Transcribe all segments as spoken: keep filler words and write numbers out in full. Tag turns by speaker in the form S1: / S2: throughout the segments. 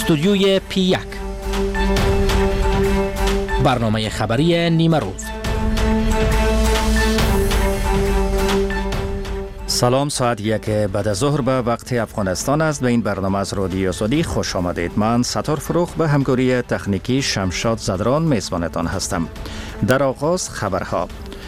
S1: استودیوی پی یک، برنامه خبری نیمه روز.
S2: سلام، ساعت یک بعد از ظهر به وقت افغانستان است. به این برنامه از رادیو آزادی خوش آمدید. من ستار فروخ به همکاری تکنیکی شمشاد زدران میزبانتان هستم. در آغاز خبرها.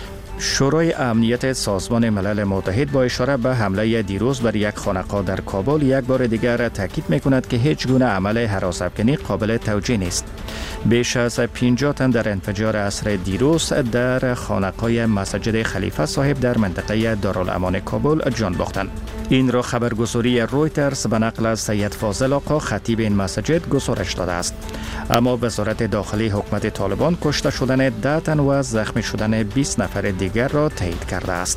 S2: شورای امنیت سازمان ملل متحد با اشاره به حمله دیروز بر یک خانقاه در کابل یک بار دیگر تاکید می‌کند که هیچ گونه عمل هراس‌افکنی قابل توجیه نیست. بیش از پنجاه تن در انفجار عصر دیروز در خانقاه مسجد خلیفه صاحب در منطقه دارالامان کابل جان باختند. این را خبرگزاری رویترز به نقل از سید فاضل آقا خطیب این مسجد گزارش داده است. اما وزارت داخلی حکومت طالبان کشته شدن ده تن و زخمی شدن بیست نفر دیگر را تایید کرده است.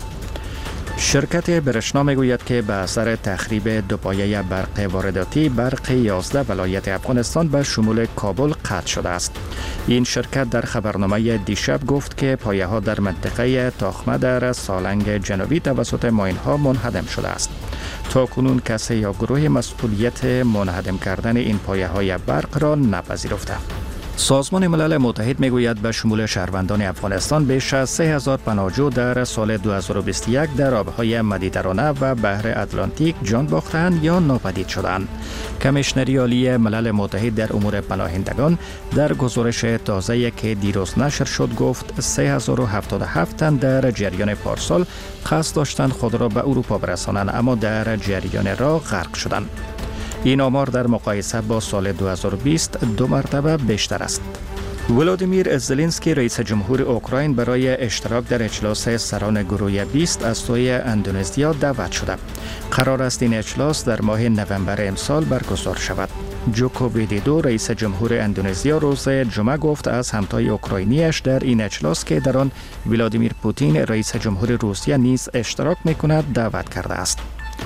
S2: شرکت برشنا میگوید که به اثر تخریب دو پایه برق وارداتی برق یازده ولایت افغانستان به شمول کابل قطع شده است. این شرکت در خبرنامه دیشب گفت که پایه ها در منطقه تاخمه در سالنگ جنوبی توسط ماین ها منهدم شده است. تا کنون کسی یا گروه مسئولیت منهدم کردن این پایه های برق را نپذیرفته. سازمان ملل متحد میگوید به شمول شهروندان افغانستان بیش از سه هزار پناهجو در سال دو هزار و بیست و یک در آبهای مدیترانه و بحر اتلانتیک جان باختند یا ناپدید شدند. کمیشنری عالی ملل متحد در امور پناهندگان در گزارش تازه‌ای که دیروز نشر شد گفت سه هزار و هفتاد و هفت تن در جریان پارسال قصد داشتند خود را به اروپا برسانند اما در جریان راه غرق شدند. این آمار در مقایسه با سال دو هزار و بیست دو مرتبه بیشتر است. ولادیمیر زلنسکی رئیس جمهور اوکراین برای اشتراک در اجلاس سران گروه بیست از سوی اندونزیا دعوت شده. قرار است این اجلاس در ماه نوامبر امسال برگزار شود. جوکو ویدودو رئیس جمهور اندونزیا روز جمعه گفت از همتای اوکراینیش در این اجلاس که در آن ولادیمیر پوتین رئیس جمهور روسیه نیز اشتراک می‌کند دعوت کرده است.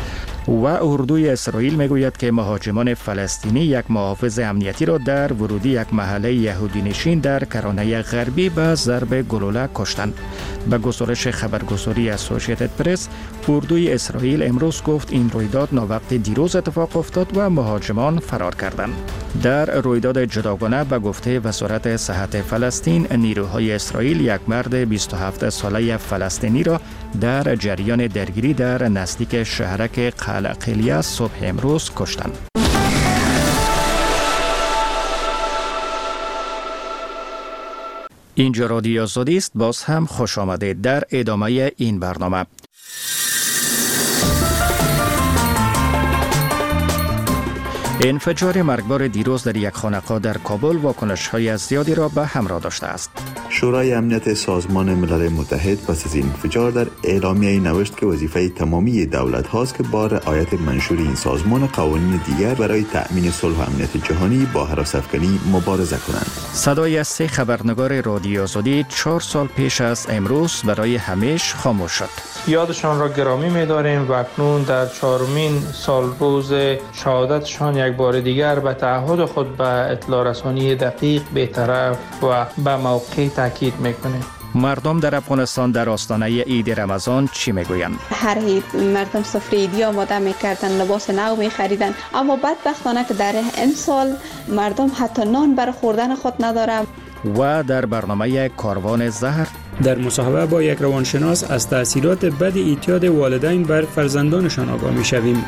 S2: و اردوی اسرائیل میگوید که مهاجمان فلسطینی یک محافظ امنیتی را در ورودی یک محله یهودی نشین در کرانه غربی به ضرب گلوله کشتند. به گزارش خبرگزاری اسوسییتد پرس، اردوی اسرائیل امروز گفت این رویداد ناوقت دیروز اتفاق افتاد و مهاجمان فرار کردند. در رویداد جداگانه به گفته وزارت صحت فلسطین، نیروهای اسرائیل یک مرد بیست و هفت ساله فلسطینی را در جریان درگیری در نزدیک شهرک قلعه صبح امروز کشتند. اینجا رادیو آزادی است. باز هم خوش آمدید در ادامه این برنامه. انفجار مرگبار دیروز در یک خانقاه در کابل واکنش‌های زیادی را به همراه داشته است.
S3: شورای امنیت سازمان ملل متحد پس از این انفجار در اعلامیه نوشت که وظیفه تمامی دولت هاست که با رعایت منشور این سازمان قوانین دیگر برای تأمین صلح و امنیت جهانی با هراس‌افکنی مبارزه کنند.
S2: صدای سه خبرنگار رادیو آزادی چهار سال پیش از امروز برای همیشه خاموش شد.
S4: یادشان را گرامی می‌داریم و اکنون در چهارمین سال روز شهادتشان یک بار دیگر به تعهد خود به اطلاع رسانی دقیق، بی‌طرف و به موقع تاکید می‌کنیم.
S2: مردم در افغانستان در آستانه عید رمضان چی میگویند؟
S5: هر عید مردم سفره عیدی آماده میکردن، لباس نو میخریدن، اما بدبختانه که در این سال مردم حتی نان برای خوردن خود ندارن.
S2: و در برنامه کاروان زهر
S6: در مصاحبه با یک روانشناس از تأثیرات بد اعتیاد والدین بر فرزندانشان آگاه میشویم.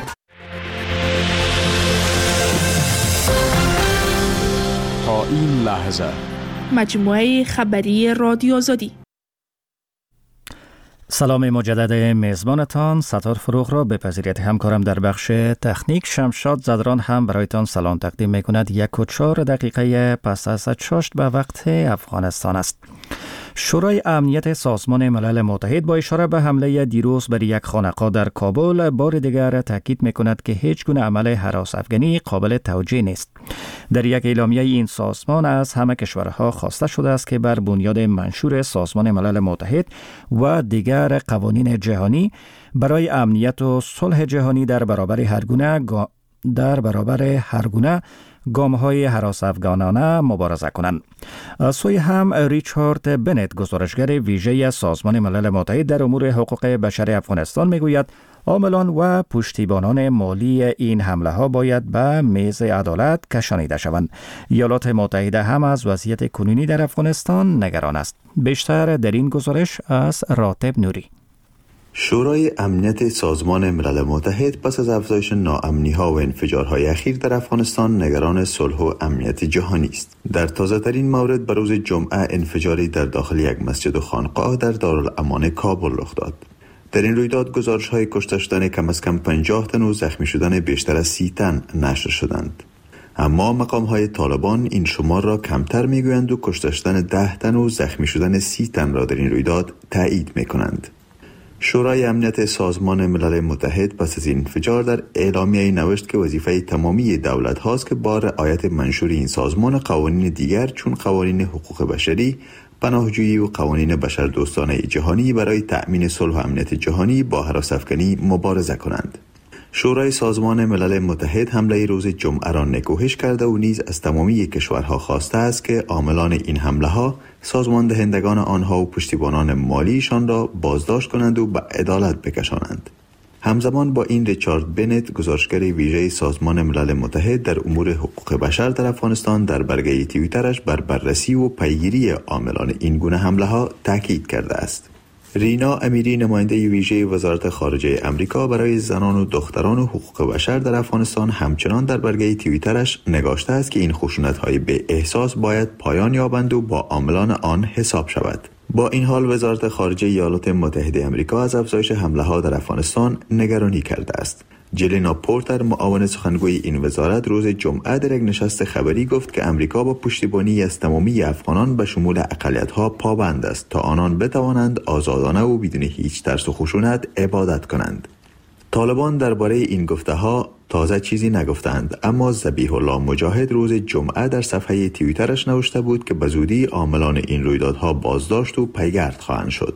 S7: تا این لحظه
S8: مجموعه خبری رادیو آزادی.
S2: سلام مجدد میزبانتان ستار فروخ را بپذیرید. همکارم در بخش تکنیک شمشاد زدران هم برایتان سلام تقدیم میکند. یک و چهار دقیقه پس از ششت به وقت افغانستان است. شورای امنیت سازمان ملل متحد با اشاره به حمله دیروز بر یک خانقاه در کابل بار دیگر تاکید میکند که هیچ گونه عمل هراس‌افکنی قابل توجیه نیست. در یک اعلامیه این سازمان از همه کشورها خواسته شده است که بر بنیاد منشور سازمان ملل متحد و دیگر قوانین جهانی برای امنیت و صلح جهانی در برابر هر گونه در برابر هر گونه گام‌های هراس افغانانه مبارزه کنند. از سوی هم ریچارد بنت گزارشگر ویژه سازمان ملل متحد در امور حقوق بشر افغانستان میگوید عاملان و پشتیبانان مالی این حمله ها باید به میز عدالت کشانیده شوند. ایالات متحده هم از وضعیت کنونی در افغانستان نگران است. بیشتر در این گزارش از راتب نوری.
S3: شورای امنیت سازمان ملل متحد پس از افزایش ناامنی‌ها و انفجارهای اخیر در افغانستان نگران صلح و امنیت جهانی است. در تازه‌ترین مورد به روز جمعه انفجاری در داخل یک مسجد و خانقاه در دارالامان کابل رخ داد. در این رویداد گزارش‌های کشته شدن کم از کم پنجاه تن و زخمی شدن بیشتر از سی تن نشر شدند. اما مقام‌های طالبان این شمار را کمتر می‌گویند و کشته شدن ده تن و زخمی شدن سی تن را در این رویداد تایید می‌کنند. شورای امنیت سازمان ملل متحد پس از این انفجار در اعلامیه نوشت که وظیفه تمامی دولت هاست که با رعایت منشور این سازمان قوانین دیگر چون قوانین حقوق بشری، پناهجویی و قوانین بشردوستانه جهانی برای تأمین صلح و امنیت جهانی با هراس افکنی مبارزه کنند. شورای سازمان ملل متحد حمله روز جمعه را نکوهش کرده و نیز از تمامی کشورها خواسته است که عاملان این حمله ها، سازمان دهندگان آنها و پشتیبانان مالیشان را بازداشت کنند و به عدالت بکشانند. همزمان با این ریچارد بنت گزارشگر ویژه سازمان ملل متحد در امور حقوق بشر در افغانستان در برگه توییترش بر بررسی و پیگیری عاملان این گونه حمله ها تاکید کرده است. رینا امیری نماینده ویژه وزارت خارجه امریکا برای زنان و دختران و حقوق بشر در افغانستان همچنان در برگه توییترش نگاشته است که این خشونت‌های به احساس باید پایان یابند و با عاملان آن حساب شود. با این حال وزارت خارجه ایالات متحده امریکا از افزایش حمله‌ها در افغانستان نگرانی کرده است. جلینا پورتر معاون سخنگوی این وزارت روز جمعه در یک نشست خبری گفت که امریکا با پشتیبانی از تمامی افغانان به شمول اقلیت‌ها پابند است تا آنان بتوانند آزادانه و بدون هیچ ترس و خشونت عبادت کنند. طالبان درباره این گفته‌ها تازه چیزی نگفتند، اما ذبیح الله مجاهد روز جمعه در صفحه توییترش نوشته بود که به زودی عاملان این رویدادها بازداشت و پیگرد خواهند شد.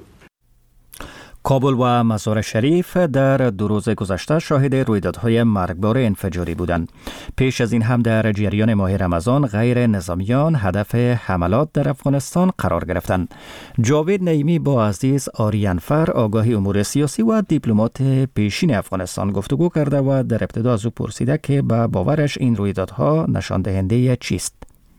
S2: کابل و مزار شریف در دو روز گذشته شاهد رویدادهای مرگبار انفجاری بودند. پیش از این هم در جریان ماه رمضان غیر نظامیان هدف حملات در افغانستان قرار گرفتند. جاوید نعیمی با عزیز آریانفر آگاهی امور سیاسی و دیپلمات پیشین افغانستان گفتگو کرده و در ابتدا از او پرسیده که به باورش این رویدادها نشان دهنده چیست؟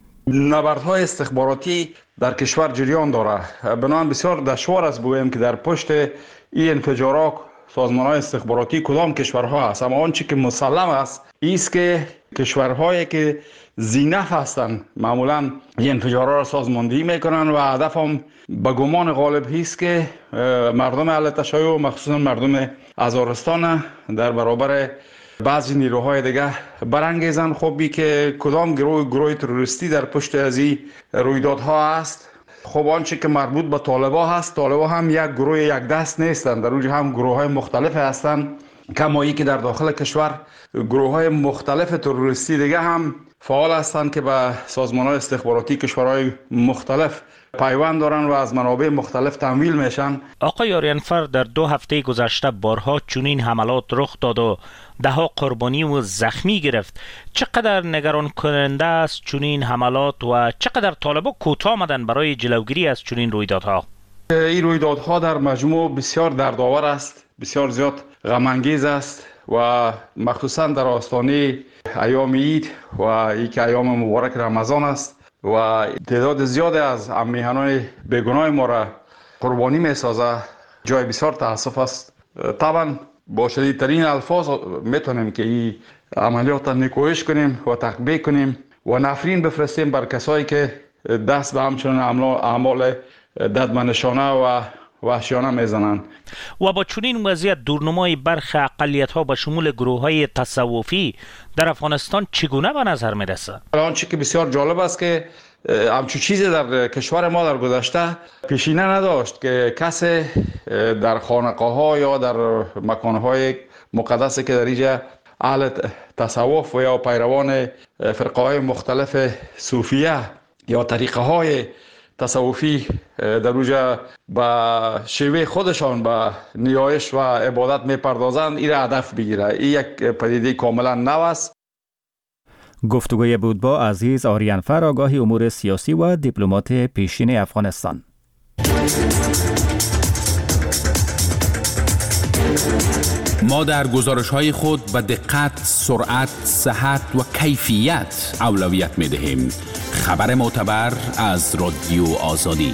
S9: نبردهای استخباراتی در کشور جریان داره. بنابراین بسیار دشوار است بگوییم که در پشت این انفجارات سازمان‌های استخباراتی کدام کشورها هست، اما آنچه که مسلم است ایست که کشورهایی که ذی‌نفع هستند معمولا این انفجارات را سازماندهی میکنن و هدف هم به گمان غالب است که مردم اهل تشیع و مخصوصا مردم هزارستان در برابر بعضی نیروهای دیگه برانگیزن. خب که کدام گروه گروه تروریستی در پشت از این رویدادها است. خب آنچه که مربوط به طالبا هست، طالبا هم یک گروه یک دست نیستند، در اونجا هم گروه های مختلف هستند، کمایی که در داخل کشور گروه های مختلف تروریستی دیگه هم فعال هستند که به سازمان های استخباراتی کشورهای مختلف پیوند دارن و از منابع مختلف تمویل میشن.
S1: آقای آریانفر، در دو هفته گذشته بارها چنین حملات رخ داد و ده ها قربانی و زخمی گرفت. چقدر نگران کننده است چنین حملات و چقدر طالبا کوتاه آمدن برای جلوگیری از چنین رویدادها؟
S9: این رویدادها در مجموع بسیار دردآور است، بسیار زیاد غم انگیز است و مخصوصا در آستانه ایام عید و این که ایام مبارک رمضان است و تعداد زیاد از میهنان بیگناه ما را قربانی می سازه، جای بسیار تاسف است. طبعا با شدیدترین الفاظ میتونیم که این عملیات را نکوهش کنیم و تقبیح کنیم و نفرین بفرستیم بر کسایی که دست به همچنان اعمال ددمنشانه و وحشیانه میزنند.
S1: و با چنین وضعیت دورنمای برخی اقلیت‌ها به شمول گروه‌های تصوفی در افغانستان چگونه به نظر میرسه؟
S9: آنچه که بسیار جالب است که همچون چیزی در کشور ما در گذشته پیشینه نداشت که کسی در خانقاه‌ها یا در مکان‌های مقدسی که در اینجا اهل تصوف و یا پیروان فرقه‌های مختلف صوفیه یا طریقه‌های تصوفی در اونجا با شیوه خودشان با نیایش و عبادت میپردازند، این را هدف بگیره. این یک پدیده کاملا نو است.
S2: گفتگوی بود با عزیز آریانفر، آگاه امور سیاسی و دیپلمات پیشین افغانستان.
S10: ما در گزارش‌های خود به دقت، سرعت، صحت و کیفیت اولویت می‌دهیم. خبر معتبر از رادیو آزادی.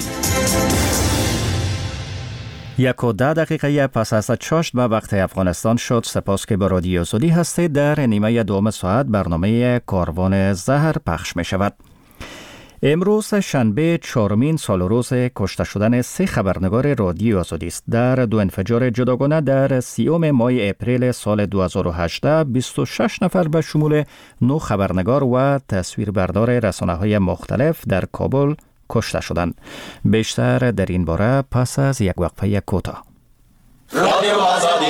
S2: یک و ده دقیقه پس از چاشت به وقت افغانستان شد. سپاس که با رادیو آزادی هستید. در نیمه دوم ساعت برنامه کاروان زهر پخش می شود. امروز شنبه چهارمین سال روز کشته شدن سه خبرنگار رادیو آزادی است. در دو انفجار جداگانه در سیوم ماه اپریل سال دو هزار و هجده بیست و شش نفر به شمول نه خبرنگار و تصویربردار رسانه‌های مختلف در کابل کشته شدند. بیشتر در این باره پس از یک وقفه کوتاه. رادیو آزادی.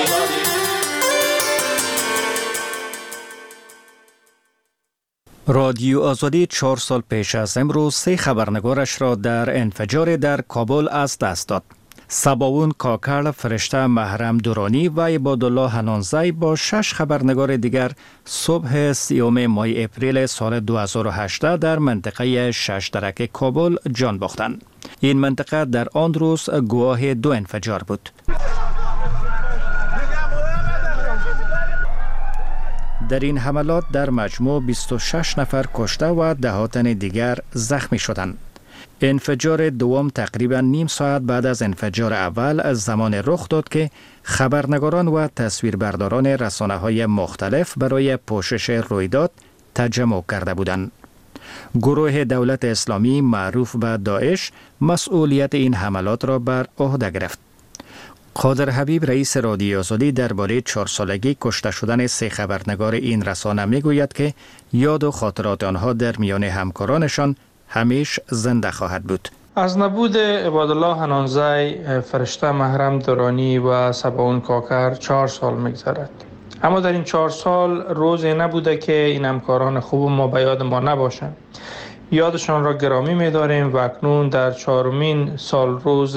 S2: رادیو آزادی چهار سال پیش از امروز سه خبرنگارش را در انفجار در کابل از دست داد. سباون کاکل، فرشته محرم دورانی و عبادالله حنانزی با شش خبرنگار دیگر صبح سیوم ماه اپریل سال دو هزار و هجده در منطقه شش درک کابل جان باختند. این منطقه در آن روز گواه دو انفجار بود. در این حملات در مجموع بیست و شش نفر کشته و ده تن دیگر زخمی شدند. انفجار دوم تقریبا نیم ساعت بعد از انفجار اول از زمان رخ داد که خبرنگاران و تصویربرداران رسانه‌های مختلف برای پوشش رویداد تجمع کرده بودند. گروه دولت اسلامی معروف به داعش مسئولیت این حملات را بر عهده گرفت. قادر حبیب رئیس رادیو آزادی درباره چهار سالگی کشته شدن سه خبرنگار این رسانه میگوید که یاد و خاطرات آنها در میان همکارانشان همیشه زنده خواهد بود.
S4: از نبود عبادالله حنانزی، فرشته محرم دورانی و سباون کاکر چهار سال میگذرد. اما در این چهار سال روزی نبوده که این همکاران خوب ما به یاد ما نباشند. یادشان را گرامی می‌داریم و اکنون در چهارمین سال روز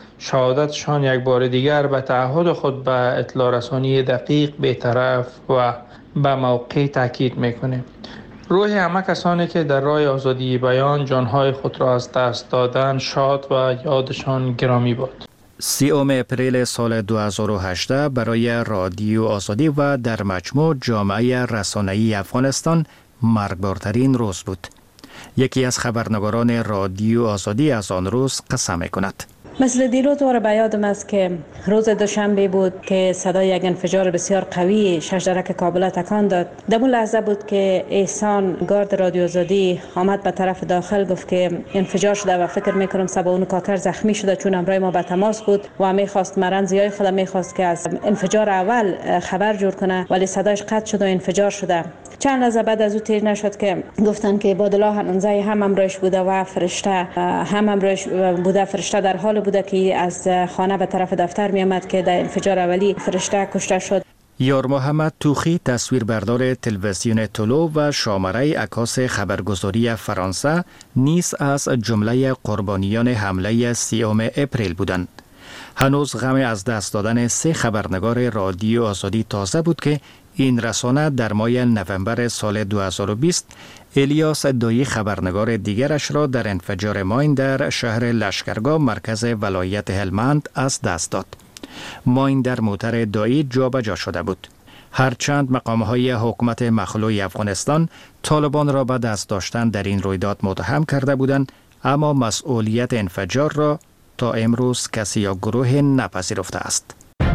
S4: شهادتشان یک بار دیگر به تعهد خود به اطلاع رسانی دقیق، بی‌طرف و به موقع تاکید می‌کنیم. روح همه کسانی که در راه آزادی بیان جانهای خود را از دست دادن شاد و یادشان گرامی باد.
S2: سیوم اپریل سال دو هزار و هجده برای رادیو آزادی و در مجموع جامعه رسانه‌ای افغانستان مرگبارترین روز بود. یکی از خبرنگاران رادیو آزادی از آن روز قسم می‌کند.
S11: مثل دیروز وار به یادم است که روز دوشنبه بود که صدای یک انفجار بسیار قوی شش درک کابل تکان داد. در اون لحظه بود که احسان گارد رادیو آزادی آمد به طرف داخل، گفت که انفجار شده و فکر میکنم سباون کاکر زخمی شده، چون همراه ما به تماس بود و میخواست مرنزیای خود میخواست که از انفجار اول خبر جور کنه، ولی صدایش قطع شد و انفجار شده. چند لحظه بعد از او تیر نشد که گفتن که عبادالله حنانزی هم همراهش بوده و فرشته هم همراهش بوده. فرشته در حال بوده که از خانه به طرف دفتر می آمد که در انفجار اولی فرشته کشته شد.
S2: یار محمد توخی، تصویربردار تلویزیون طلوع و شامره عکاس خبرگزاری فرانسه، نیز از جمله قربانیان حمله سیوم اپریل بودند. هنوز غم از دست دادن سه خبرنگار رادیو آزادی تازه بود که این رسانه در ماه نوامبر سال دو هزار و بیست الیاس دایی خبرنگار دیگرش را در انفجار ماین در شهر لشکرگاه مرکز ولایت هلمند از دست داد. ماین در موتر دایی جابجا شده بود. هرچند مقامهای حکومت مخلوع افغانستان طالبان را به دست داشتن در این رویداد متهم کرده بودند، اما مسئولیت انفجار را تا امروز کسی یا گروه نپذیرفته است.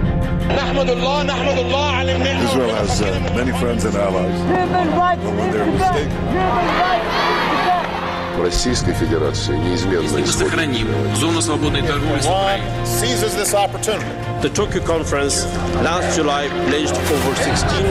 S12: نحمد الله نحمد الله على النعمة. Israel has uh, many friends and allies.
S13: Российской Федерации неизменно исходит.
S14: Зону свободной торговли с Украиной.
S12: Seizes this opportunity.
S15: The Tokyo conference last July pledged over sixteen.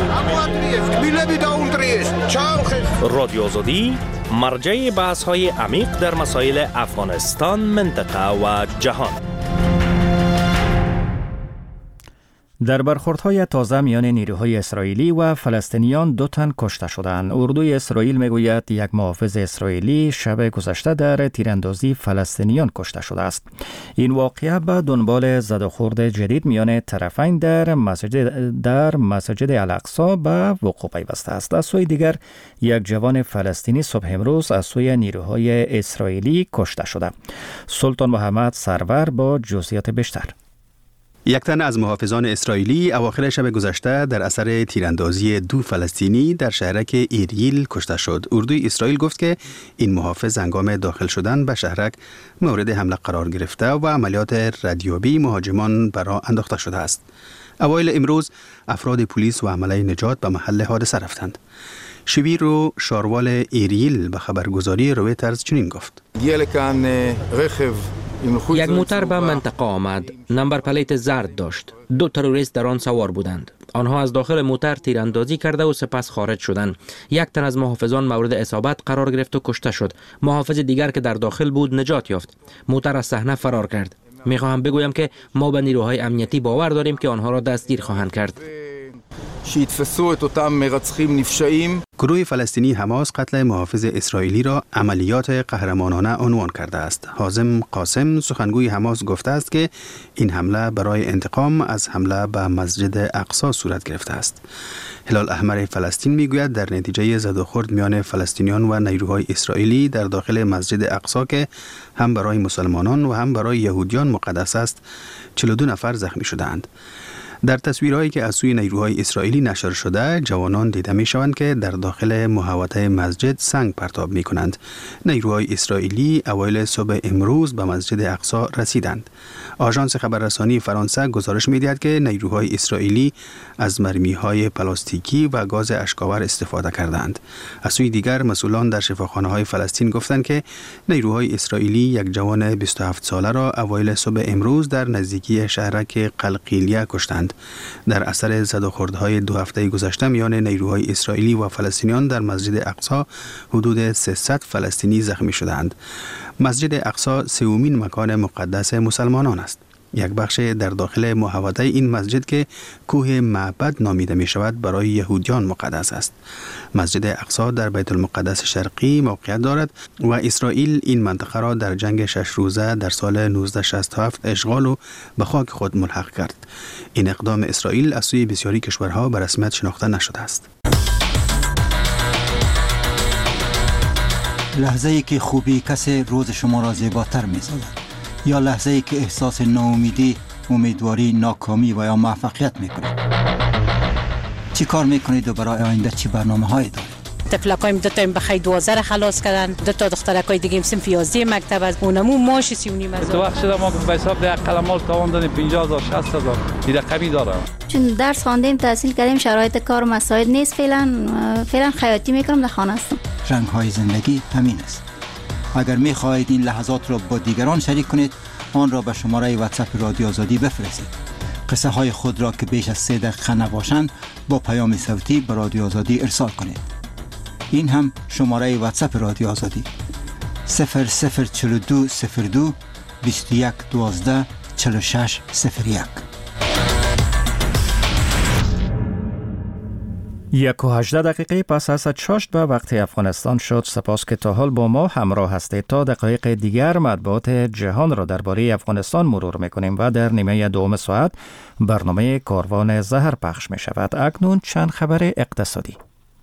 S1: رادیو آزادی مرجع بحث‌های عمیق در مسائل افغانستان، منطقه و جهان.
S2: در برخوردهای تازه میان نیروهای اسرائیلی و فلسطینیان دو تن کشته شدند. اردوی اسرائیل میگوید یک محافظ اسرائیلی شب گذشته در تیراندازی فلسطینیان کشته شده است. این واقعه به دنبال زد و خورد جدید میان طرفین در مسجد در مسجد الاقصی به وقوع پیوسته است. از سوی دیگر یک جوان فلسطینی صبح امروز از سوی نیروهای اسرائیلی کشته شده. سلطان محمد سرور با جزئیات بیشتر.
S16: یک تن از محافظان اسرائیلی اواخر شب گذشته در اثر تیراندازی دو فلسطینی در شهرک ایریل کشته شد. اردوی اسرائیل گفت که این محافظ هنگام داخل شدن به شهرک مورد حمله قرار گرفته و عملیات ردیابی مهاجمان برا انداخته شده است. اوایل امروز افراد پلیس و عمله نجات به محل حادثه رفتند. شبیر و شاروال ایریل به خبرگزاری رویترز چنین گفت:
S17: یک موتر به منطقه آمد. نمبر پلیت زرد داشت. دو تروریست در آن سوار بودند. آنها از داخل موتر تیراندازی کرده و سپس خارج شدند. یک تن از محافظان مورد اصابت قرار گرفت و کشته شد. محافظ دیگر که در داخل بود نجات یافت. موتر از صحنه فرار کرد. میخواهم بگویم که ما به نیروهای امنیتی باور داریم که آنها را دستگیر خواهند کرد.
S16: گروه فلسطینی حماس قتل محافظ اسرائیلی را عملیات قهرمانانه عنوان کرده است. حازم قاسم سخنگوی حماس گفته است که این حمله برای انتقام از حمله به مسجد اقصی صورت گرفته است. هلال احمر فلسطین میگوید در نتیجه زد و خورد میان فلسطینیان و نیروهای اسرائیلی در داخل مسجد اقصی که هم برای مسلمانان و هم برای یهودیان مقدس است، چهل و دو نفر زخمی شدند. در تصویرهایی که از سوی نیروهای اسرائیلی نشر شده، جوانان دیده می شوند که در داخل محوطه مسجد سنگ پرتاب می کنند. نیروهای اسرائیلی اوایل صبح امروز به مسجد اقصی رسیدند. آژانس خبررسانی فرانسه گزارش می دهد که نیروهای اسرائیلی از مرمی‌های پلاستیکی و گاز اشک‌آور استفاده کردند. از سوی دیگر مسئولان در شفاخانه‌های فلسطین گفتند که نیروهای اسرائیلی یک جوان بیست و هفت ساله را اوایل صبح امروز در نزدیکی شهرک قلقیلیه کشتند. در اثر زد و خوردهای دو هفته گذشته میان نیروهای اسرائیلی و فلسطینیان در مسجد اقصی حدود سیصد فلسطینی زخمی شدند. مسجد اقصی سومین مکان مقدس مسلمانان است. یک بخش در داخل محوطه این مسجد که کوه معبد نامیده می شود برای یهودیان مقدس است. مسجد اقصی در بیت المقدس شرقی موقعیت دارد و اسرائیل این منطقه را در جنگ شش روزه در سال نوزده شصت و هفت اشغال و به خاک خود ملحق کرد. این اقدام اسرائیل از سوی بسیاری کشورها به رسمیت شناخته نشده است.
S18: لحظه ای که خوبی کسی روز شما را زیباتر می سازد، یا لحظه ای که احساس ناامیدی، امیدواری، ناکامی و یا موفقیت می کنید. چی کار می کنید و برای آینده چی برنامه هایی دارید؟
S11: طفلکایم دو تا بخی دوازده را خلاص کردن، دو تا دخترکای دیگه هم صنف یازده مکتب از اونمو ماش سی و نیم هزار.
S19: تو وقت شده ما به حساب ده قلمال تاوان دادیم پنجاه هزار شصت هزار این رقمی داره.
S20: چون درس خواندیم تحصیل کردیم شرایط کار مساعد نیست، فعلا فعلا خیاطی میکنم در خانه هستم.
S18: رنگ های زندگی همین است. اگر می خواهید این لحظات را با دیگران شریک کنید، آن را به شماره واتساپ رادیو آزادی بفرستید. قصه های خود را که بیش از سه دقیقه نباشند با پیام صوتی به رادیو آزادی ارسال کنید. این هم شماره واتساپ رادیو آزادی صفر صفر چهل و دو صفر دو بیست و یک دوازده چهل و شش صفر یک.
S2: یک و هجده دقیقه پس از چاشت به وقت افغانستان شد. سپاس که تا حال با ما همراه هستید. تا دقایق دیگر مطبوعات جهان را درباره افغانستان مرور میکنیم و در نیمه دوم ساعت برنامه کاروان زهر پخش می شود. اکنون چند خبر اقتصادی.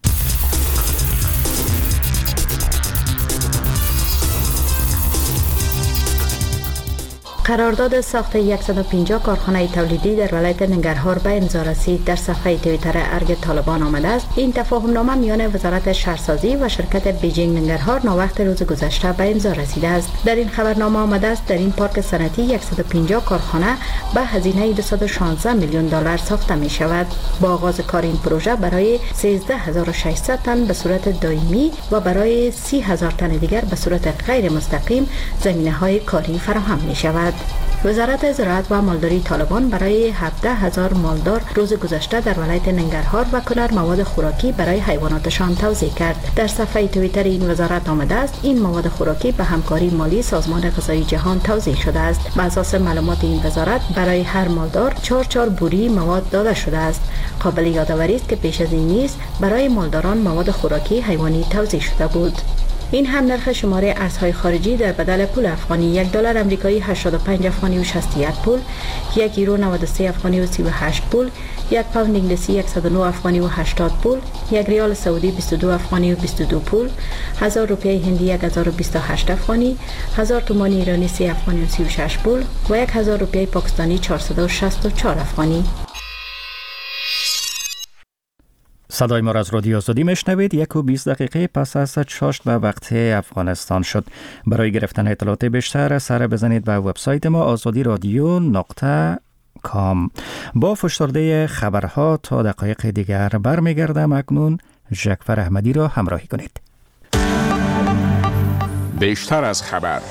S21: قرارداد ساخت صد و پنجاه کارخانه تولیدی در ولایت ننگرهار به امضا رسید. در صفحه توییتر ارگ طالبان آمده است. این تفاهم نامه میان وزارت شهرسازی و شرکت بیجینگ ننگرهار ناوقت روز گذشته به امضا رسیده است. در این خبرنامه آمده است در این پارک صنعتی صد و پنجاه کارخانه به هزینه دویست و شانزده میلیون دلار ساخته می شود. با آغاز کار این پروژه برای سیزده هزار و ششصد تن به صورت دائمی و برای سی هزار تن دیگر به صورت غیر مستقیم زمینه های کاری فراهم می شود. وزارت زراعت و مالداری طالبان برای هفده هزار مالدار روز گذشته در ولایت ننگرهار و کنر مواد خوراکی برای حیواناتشان توزیع کرد. در صفحه توییتر این وزارت آمده است این مواد خوراکی به همکاری مالی سازمان غذایی جهان توزیع شده است. بر اساس معلومات این وزارت برای هر مالدار چهار چهار بوری مواد داده شده است. قابل یادآوری است که پیش از این نیز برای مالداران مواد خوراکی حیوانی توزیع شده بود. این هم نرخ شماره ارزهای خارجی در بدل پول افغانی: یک دلار آمریکایی هشتاد و پنج افغانی و شصت و یک پول، یک یورو نود و سه افغانی و سی و هشت پول، یک پوند انگلیسی صد و نه افغانی و هشتاد پول، یک ریال سعودی بیست و دو افغانی و بیست و دو پول، هزار روپیه هندی یک هزار و بیست و هشت افغانی، هزار تومان ایرانی سه افغانی و سی و شش پول و یک هزار روپیه پاکستانی چهارصد و شصت و چهار افغانی.
S2: صدای ما را از رادیو آزادی میشنوید. یک و بیست دقیقه پس از شش به وقت افغانستان شد. برای گرفتن اطلاعات بیشتر سر بزنید به وبسایت ما آزادی رادیو نقطه کام. با فشرده خبرها تا دقایق دیگر برمیگردم. اکنون جعفر احمدی را همراهی کنید.
S7: بیشتر از خبر.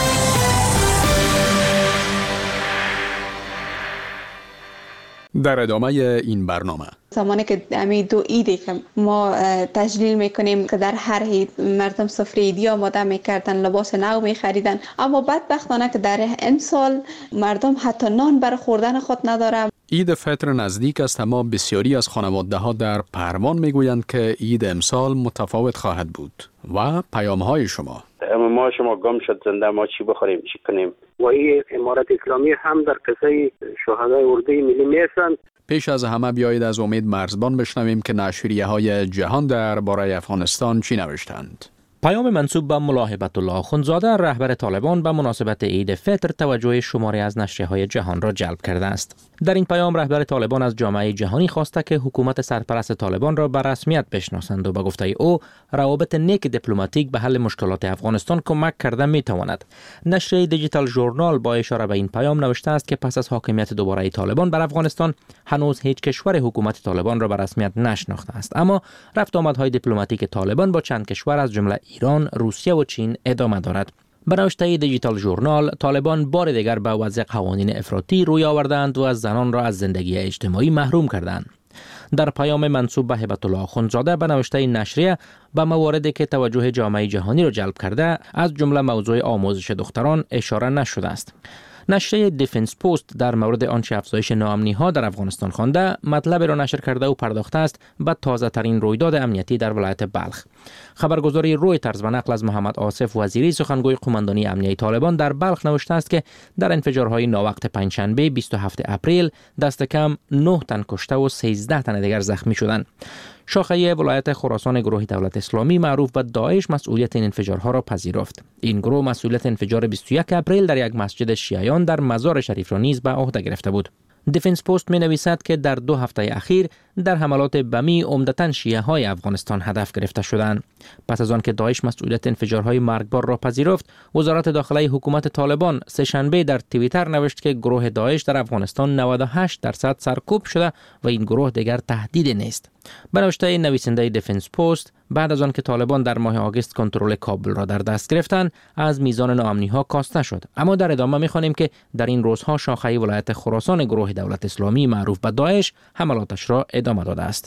S7: در ادامه این برنامه
S5: زمانی که امی دو ایدی که ما تجلیل میکنیم که در هر عید مردم سفره عیدی آماده میکردن، لباس نو میخریدن، اما بدبختانه که در این سال مردم حتی نان برای خوردن خود ندارن.
S7: عید فطر نزدیک است، اما بسیاری از خانواده ها در پروان میگویند که عید امسال متفاوت خواهد بود. و پیام های شما:
S22: ما شما گم شد زنده، ما چی بخوریم چی کنیم؟ و این امارت اسلامی هم در قصه شهدای اردوی ملی میسند.
S7: پیش از همه بیایید از امید مرزبان بشنویم که نشریه های جهان در باره افغانستان چی نوشتند.
S17: پیام منسوب به ملاحبت الله اخوندزاده رهبر طالبان به مناسبت عید فطر توجه شماری از نشریه‌های جهان را جلب کرده است. در این پیام رهبر طالبان از جامعه جهانی خواسته که حکومت سرپرست طالبان را به رسمیت بشناسند و به گفته او روابط نیک دیپلماتیک به حل مشکلات افغانستان کمک کرده میتواند. نشریه دیجیتال ژورنال با اشاره به این پیام نوشته است که پس از حاکمیت دوباره طالبان بر افغانستان هنوز هیچ کشور حکومت طالبان را به رسمیت نشناخته است، اما رفت آمدهای دیپلماتیک طالبان با چند کشور از جمله ایران، روسیه و چین ادامه دارد. به نوشته دیجیتال ژورنال، طالبان بار دیگر به وضع قوانین افراطی روی آوردند و از زنان را از زندگی اجتماعی محروم کردند. در پیام منسوب به هبت الله اخوندزاده به نوشته نشریه به مواردی که توجه جامعه جهانی را جلب کرده از جمله موضوع آموزش دختران اشاره نشده است. نشریه دیفنس پست در مورد آنچه افزایش ناامنی ها در افغانستان خوانده مطلب را نشر کرده و پرداخته است به تازه ترین رویداد امنیتی در ولایت بلخ. خبرگزاری رویترز به نقل از محمد آصف وزیری سخنگوی قماندانی امنیتی طالبان در بلخ نوشته است که در انفجارهای ناوقت پنجشنبه بیست و هفتم اپریل دست کم نه تن کشته و سیزده تن دیگر زخمی شدند. شاخه ولایت خراسان گروه دولت اسلامی معروف به داعش مسئولیت این انفجارها را پذیرفت. این گروه مسئولیت انفجار بیست و یکم اپریل در یک مسجد شیعیان در مزار شریف را نیز به عهده گرفته بود. دیفنس پست می نویسد که در دو هفته اخیر در حملات بمی عمدتاً شیعه های افغانستان هدف گرفته شدند. پس از آن که داعش مسئولیت انفجارهای مرگبار را پذیرفت، وزارت داخله حکومت طالبان سه شنبه در توییتر نوشت که گروه داعش در افغانستان نود و هشت درصد سرکوب شده و این گروه دیگر تهدیدی نیست. به نوشته نویسنده دیفنس پست، بعد از آن که طالبان در ماه آگوست کنترل کابل را در دست گرفتند، از میزان ناامنی ها کاسته شد. اما در ادامه می‌خوانیم که در این روزها شاخه ولایت خراسان گروه دولت اسلامی معروف به داعش حملاتش را ادامه داده است.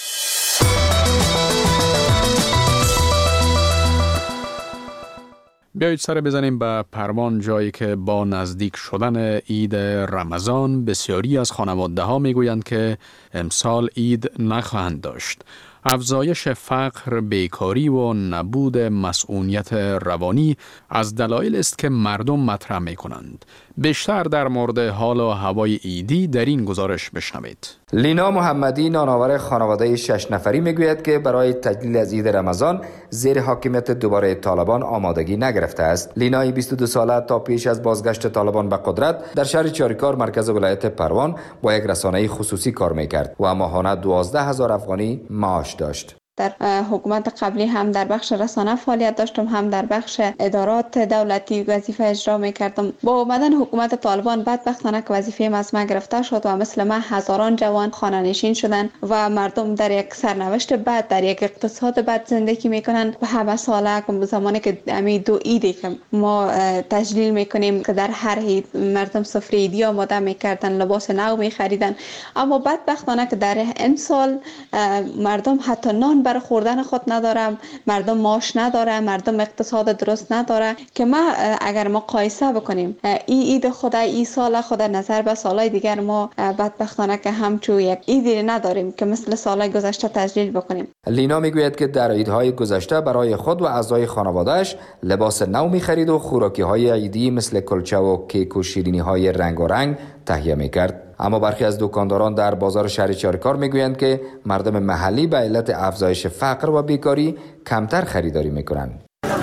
S7: بیایید سر بزنیم به پروان، جایی که با نزدیک شدن عید رمضان بسیاری از خانواده ها میگویند که امسال عید نخواهند داشت. افزایش فقر، بیکاری و نبود مسئولیت روانی از دلایل است که مردم مطرح می کنند. بیشتر در مورد حال و هوای عیدی در این گزارش بشنوید.
S23: لینا محمدی، نانآور خانواده شش نفری، میگوید که برای تجلیل از عید رمضان زیر حاکمیت دوباره طالبان آمادگی نگرفته است. لینای بیست و دو ساله تا پیش از بازگشت طالبان به قدرت در شهر چاریکار مرکز ولایت پروان با یک رسانه خصوصی کار میکرد و ماهانه دوازده هزار افغانی معاش داشت.
S5: در حکومت قبلی هم در بخش رسانه فعالیت داشتم، هم در بخش ادارات دولتی وظیفه اجرا میکردم. با آمدن حکومت طالبان بدبختانه که وظیفه از من گرفته شد و مثل من هزاران جوان خانه نشین شدن و مردم در یک سرنوشت بد، در یک اقتصاد بد زندگی میکنن. و همه ساله زمانی که امی دو ایدی که ما تجلیل میکنیم که در هر عید مردم سفره عیدی آماده میکردن، لباس نو میخریدن، اما بدبختانه که در این سال مردم حتی نان برای خوردن خود نداره، مردم معاش نداره، مردم اقتصاد درست نداره. که ما اگر ما قایسه بکنیم این عید خود این سال خود نظر به سالهای دیگر، ما بدبختانه که همچون یک عیدی نداریم که مثل سالهای گذشته تجلیل بکنیم.
S23: لینا میگوید که در عیدهای گذشته برای خود و اعضای خانواده‌اش لباس نو می‌خرید و خوراکی‌های عیدی مثل کلچه و کیک و شیرینی‌های رنگارنگ تهیه می‌کرد. اما برخی از دکانداران در بازار شهر چارکار میگویند که مردم محلی به علت افزایش فقر و بیکاری کمتر خریداری میکنند.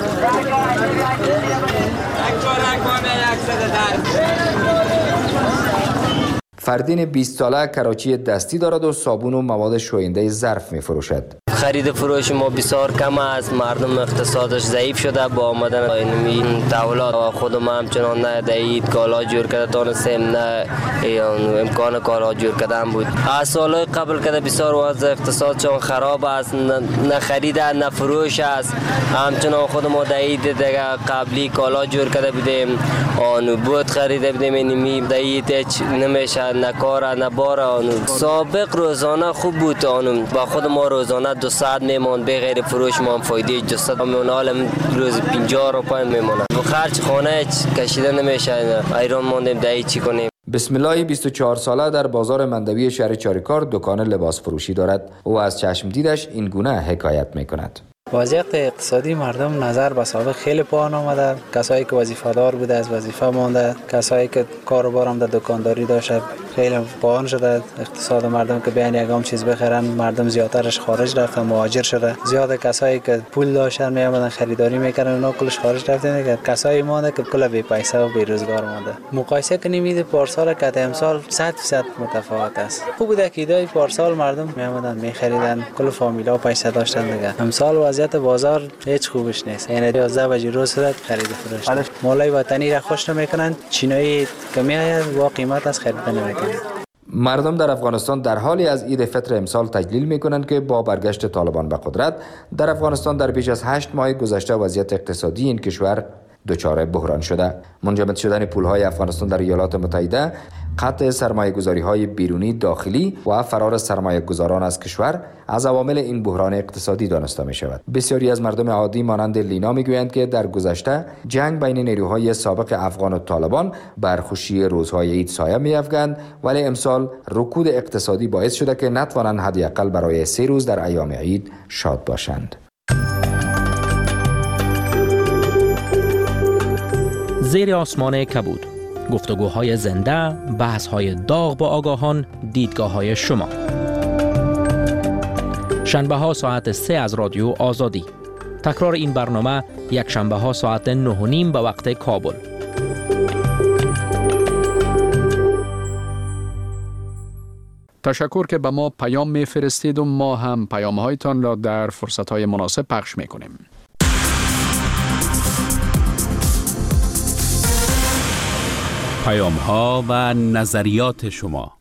S23: فردین بیست ساله کراچی دستی دارد و صابون و مواد شوینده ظرف می‌فروشد.
S3: خرید فروش ما بسیار کم است، مردم اقتصادش ضعیف شده. با آمدن این تحولات و خودم همچنان نه دهید کالا جور کرده تانستیم، نه امکان کالا جور کردن بود. از سالهای قبل که بسیار وضع اقتصادشان خراب است، نه خرید نه فروش است. همچنان خودم دهید دیگه قبلی کالا جور کرده بودیم، آن بود خریده بودیم، اینمی دهید هیچ نمیشه، نه کار نه بار. آن سابق روزانه خوب بود، آن با خود ما روزانه دو ساعت میمون به غیر فروش ما فایده دو ساعت میمون، حالا روز پنجاه روپیه میمونه. و خرج خانه کشیده نمیشه، ایران موندیم دهی چی کنیم.
S23: بسم الله بیست و چهار ساله در بازار مندوی شهر چاریکار دکان لباس فروشی دارد. او از چشم دیدش این گونه حکایت میکند.
S6: وضعیت اقتصادی مردم نظر به سابق خیلی پایین آمده. کسایی که وظیفه دار بوده از وظیفه مانده، کسایی که کاروبار هم در دکانداری داشته خیلی پایین شده. اقتصاد مردم که بیان یگام چیز بخرن، مردم زیادترش خارج رفتن، مهاجر شده. زیاد کسایی که پول داشتن میامدن خریداری میکردن، اونا کلش خارج رفتن. که کسایی مانده که کلا بی پیسه و بی روزگار مانده. مقایسه کنیم این پارسال که امسال صد درصد متفاوت است. خوب بوده که ایده پارسال مردم میامدن میخریدن، کل فامیلا پیسه داشتن دیگه. امسال وضعیت بازار هیچ خوبش نیست. یعنی یازده بجه روز صورت خرید فروش. مالای وطنی را خوش نمیکنن، چینایی که میآید با قیمت از خرید نمیکنن.
S23: مردم در افغانستان در حالی از عید فطر امسال تجلیل میکنند که با برگشت طالبان به قدرت در افغانستان در بیش از هشت ماه گذشته وضعیت اقتصادی این کشور دچار بحران شده. منجمد شدن پولهای افغانستان در ایالات متحده، قطع سرمایه‌گذاری‌های بیرونی داخلی و فرار سرمایه‌گذاران از کشور از عوامل این بحران اقتصادی دانسته می‌شود. بسیاری از مردم عادی مانند لینا می‌گویند که در گذشته جنگ بین نیروهای سابق افغان و طالبان بر خوشی روزهای عید سایه می‌افکند، ولی امسال رکود اقتصادی باعث شده که نتوانند حداقل برای سه روز در ایام عید شاد باشند.
S17: زیر آسمان کبود، گفتگوهای زنده، بحث‌های داغ با آگاهان، دیدگاه‌های شما. شنبه ها ساعت سه از رادیو آزادی. تکرار این برنامه یک شنبه ها ساعت نه و نیم به وقت کابل.
S7: تشکر که به ما پیام می‌فرستید و ما هم پیام‌هایتان را در فرصت‌های مناسب پخش می‌کنیم.
S10: پیام ها و نظریات شما.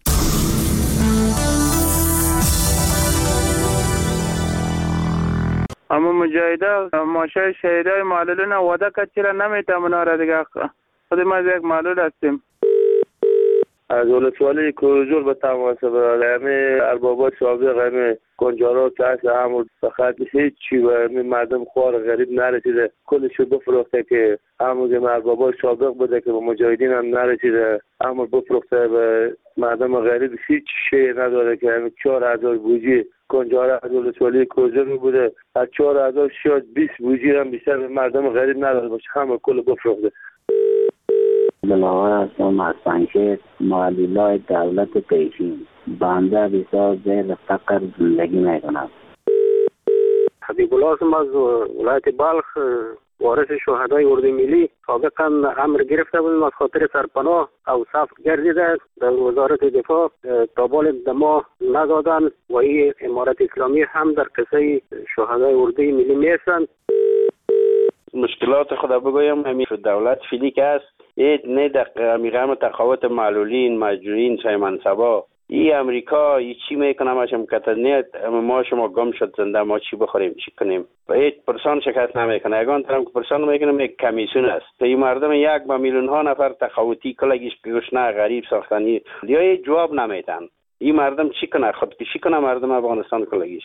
S8: اما مجاهده ماشای شهیدای معلولین وعده کرد چرا نمیتونه را دیگه خودم از یک معلول هستیم.
S22: از ولسوالی کوزور به تماس برای همه اربابات سابق همه کنجارا که هست همون فقط هیچ چی و همه مردم خوار غریب نرسیده کلشو بفروخته که همون اربابات سابق بوده که به مجاهدین هم نرسیده همون بفروخته به مردم غریب هیچ شی نداره که همه چهار هزار بوجی کنجارا از ولسوالی کوزور بوده از چهار هزار شاید بیست بوجی هم بیشتر به مردم غریب نداره باشه همه کل بفروخته.
S24: بلاور هستم از پنکه معلولای دولت پیشین بنده بسیار زیر فقر زندگی میکنم.
S22: حبیب الله هستم از ولایت بلخ
S4: وارث شهدای اردوی ملی سابقا امر گرفته بودیم از خاطر سرپناه او صف گردیده است. در وزارت دفاع تابال دما ندادن و این امارت اسلامی هم در قصه شهدای اردوی ملی میستند.
S9: مشکلات خدا بگویم همین دولت فیلی که است اید نه در میغم تقاوت معلولین مجروحین سای منصبا ای امریکا ای چی میکنم اشم کتنیت ما شما گم شد زنده ما چی بخوریم چی کنیم و هیچ پرسان شکست نمیکنه. اگان طرف که پرسان میکنم یک کمیسیون است تا این مردم یک با میلیون ها نفر تقاوتی کلگیش گشنه غریب ساختنی یا هیچ جواب نمیتن. این مردم چی کنه خودکشی کنه مردم افغانستان کلگیش.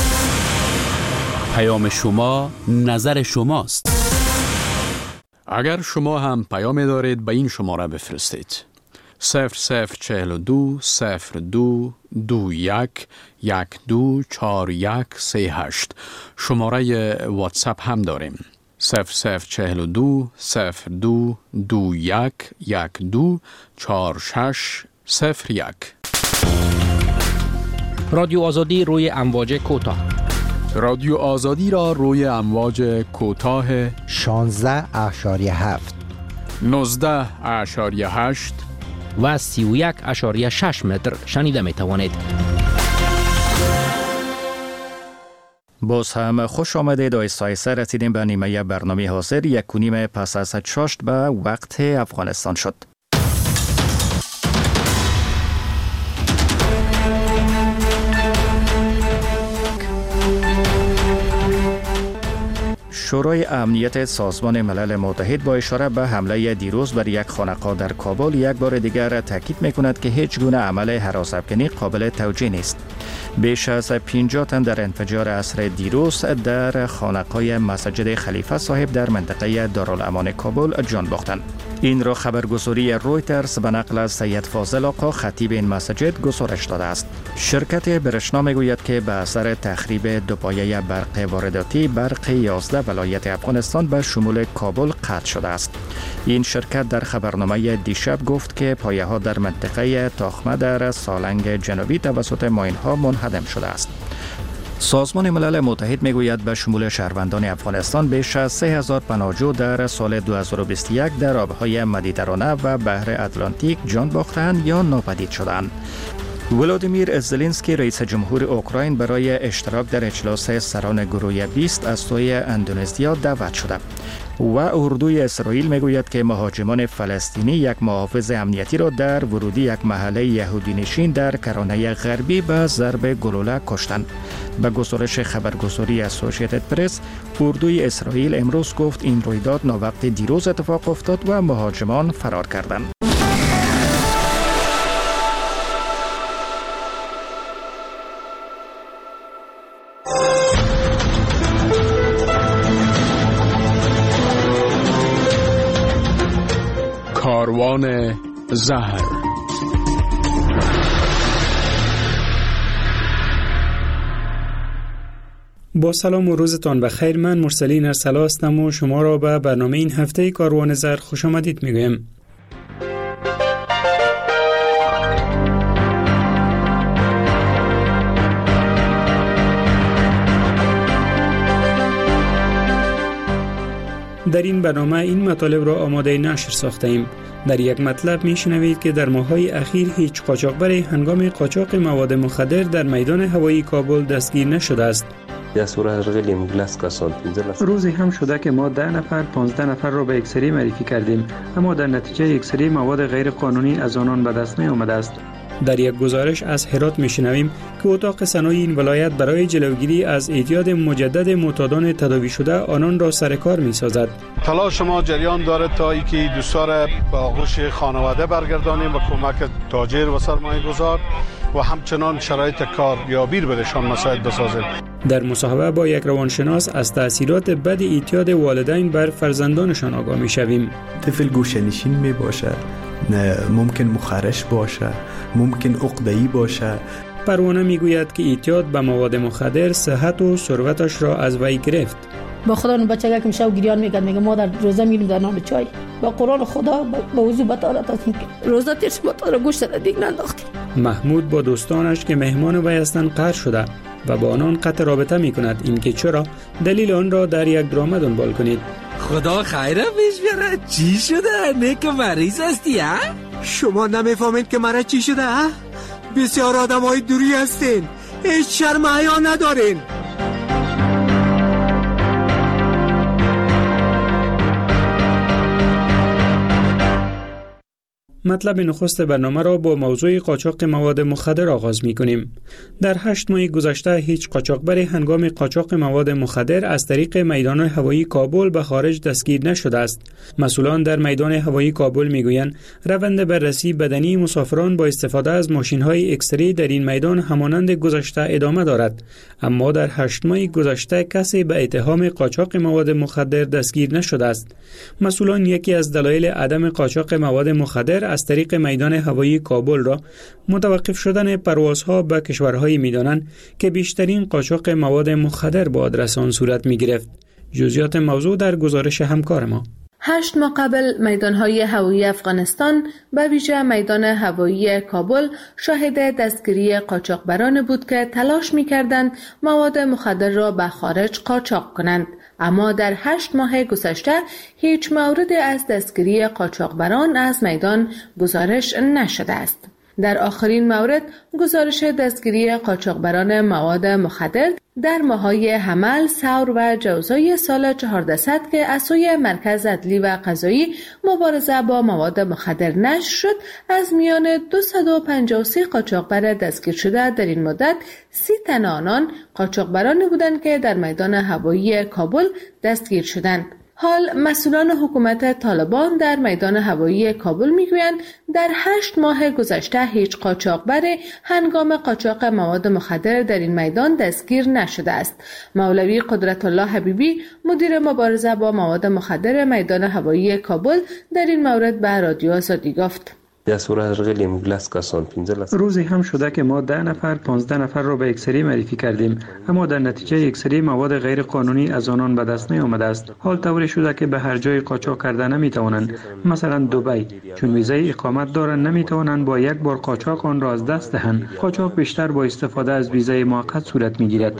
S10: پیام شما نظر شماست.
S7: اگر شما هم پیام دارید به این شماره بفرستید. صفر صفر چهل و دو صفر دو دو یک یک دو چار یک سه هشت. شماره واتساپ هم داریم. صفر صفر چهل و دو صفر دو دو یک یک دو چار شش صفر یک.
S17: رادیو آزادی روی امواج کوتاه.
S7: رادیو آزادی را روی امواج کوتاه
S13: شانزده اشاری هفت
S7: نوزده اشاری هشت
S17: و سی و یک اشاری شش متر شنیده می توانید.
S2: باز هم خوش آمدید. آیسته آیسته رسیدیم به نیمه برنامه حاضر. یک و نیم پس از شاشت به وقت افغانستان شد. شورای امنیت سازمان ملل متحد با اشاره به حمله دیروز بر یک خانقاه در کابل یک بار دیگر تاکید می‌کند که هیچ گونه عمل هراس‌افکنی قابل توجیه نیست. بیش از پنجاه تن در انفجار عصر دیروز در خانقاه مسجد خلیفه صاحب در منطقه دارالامان کابل جان باختند. این را خبرگزاری رویترز به نقل از سید فاضل آقا خطیب این مسجد گزارش داده است. شرکت برشنا میگوید که به اثر تخریب دو پایه برق وارداتی برق یازده ولایت افغانستان به شمول کابل قطع شده است. این شرکت در خبرنامه دیشب گفت که پایه ها در منطقه تاخمه در سالنگ جنوبی توسط ماین ها منهدم شده است. سازمان ملل متحد میگوید به شمول شهروندان افغانستان بیش از سه هزار پناهجو در سال دو هزار و بیست و یک در آبهای مدیترانه و بحر اتلانتیک جان باختند یا ناپدید شدند. ولادیمیر زلنسکی رئیس جمهور اوکراین برای اشتراک در اجلاس سران گروه بیست از سوی اندونزیا دعوت شده و اردوی اسرائیل میگوید که مهاجمان فلسطینی یک محافظ امنیتی را در ورودی یک محله یهودی نشین در کرانه غربی به ضرب گلوله کشتند. به گزارش خبرگزاری اسوسییتد پرس، اردوی اسرائیل امروز گفت این رویداد ناوقت دیروز اتفاق افتاد و مهاجمان فرار کردند.
S7: کاروان زهر.
S14: با سلام و روزتان بخیر. من مرسلین ارسلا هستم و شما را به برنامه این هفته کاروان زهر خوش آمدید میگویم. در این برنامه این مطالب را آماده نشر ساخته ایم. در یک مطلب می شنوید که در ماه‌های اخیر هیچ قاچاقبری هنگام قاچاق مواد مخدر در میدان هوایی کابل دستگیر نشده است. روزی هم شده که ما ده نفر پانزده نفر را به یکسری معرفی کردیم، اما در نتیجه یکسری مواد غیر قانونی از آنان به دست می آمده است. در یک گزارش از هرات میشنویم که اتاق صنایع این ولایت برای جلوگیری از اعتیاد مجدد معتادان تداوی شده آنان را سر کار می‌سازد.
S25: تلاش ما جریان دارد تا اینکه دوستا را به آغوش خانواده برگردانیم و کمک تاجر و سرمایه‌گذار و همچنان شرایط کاریابی را برشان مساعد بسازیم.
S14: در مصاحبه با یک روانشناس از تأثیرات بد اعتیاد والدین بر فرزندانشان آگاه می‌شویم.
S26: طفل گوشه‌نشین می‌باشد، ممکن مخرش باشه، ممکن عقده‌ای باشه.
S14: پروانه میگوید که اعتیاد به مواد مخدر صحت و ثروتش را از وی گرفت.
S27: با خدا اون بچه که میشه گریان میکرد، میگه مادر روزه میریم در نام چای. با قرآن خدا به وضو بطالت است که روزه تیرش ما تا گوشت را دیگه ننداختیم.
S14: محمود با دوستانش که مهمان وی هستند قهر شده و با آنان قطع رابطه می کند. اینکه چرا؟ دلیل آن را در یک درامه دنبال کنید.
S1: خدا خیره پیش بیاره. چی شده؟ نیک مریض هستی ها؟
S11: شما نمیفهمید که مرا چی شده ها؟ بسیار آدم های دوری هستین، هیچ شرم حیا ندارین.
S14: مطلب نخست برنامه را با موضوع قاچاق مواد مخدر آغاز می کنیم. در هشت ماه گذشته هیچ قاچاقبر هنگام قاچاق مواد مخدر از طریق میدان هوایی کابل به خارج دستگیر نشده است. مسئولان در میدان هوایی کابل می گویند روند بررسی بدنی مسافران با استفاده از ماشین های اکسری در این میدان همانند گذشته ادامه دارد. اما در هشت ماه گذشته کسی به اتهام قاچاق مواد مخدر دستگیر نشده است. مسئولان یکی از دلایل عدم قاچاق مواد مخدر از طریق میدان هوایی کابل را متوقف شدن پروازها به کشورهایی می‌دانند که بیشترین قاچاق مواد مخدر با آدرس آن صورت می‌گرفت. جزئیات موضوع در گزارش همکار ما.
S12: هشت ماه قبل میدانهای هوایی افغانستان به ویژه میدان هوایی کابل شاهد دستگیری قاچاقبران بود که تلاش می‌کردند مواد مخدر را به خارج قاچاق کنند. اما در هشت ماه گذشته هیچ موردی از دستگیری قاچاقبران از میدان گزارش نشده است. در آخرین مورد گزارش دستگیری قاچاقبران مواد مخدر در ماه‌های حمل، ثور و جوزای سال چهاردهصد که از سوی مرکز عدلی و قضایی مبارزه با مواد مخدر نشر شد، از میان دویست و پنجاه و سه قاچاقبر دستگیر شده در این مدت سی تن آنان قاچاقبرانی بودند که در میدان هوایی کابل دستگیر شدند. حال مسئولان حکومت طالبان در میدان هوایی کابل میگویند در هشت ماه گذشته هیچ قاچاقبر هنگام قاچاق مواد مخدر در این میدان دستگیر نشده است. مولوی قدرت الله حبیبی مدیر مبارزه با مواد مخدر میدان هوایی کابل در این مورد به رادیو آزادی گفت:
S14: روزی هم شده که ما ده نفر پانزده نفر را به یکسری معرفی کردیم، اما در نتیجه یکسری مواد غیر قانونی از آنان به دست نیامده است. حال طوری شده که به هر جای قاچاق کرده نمیتوانند. مثلا دبی چون ویزای اقامت دارند نمیتوانند با یک بار قاچاق آن را از دست دهند. قاچاق بیشتر با استفاده از ویزای موقت صورت میگیرد.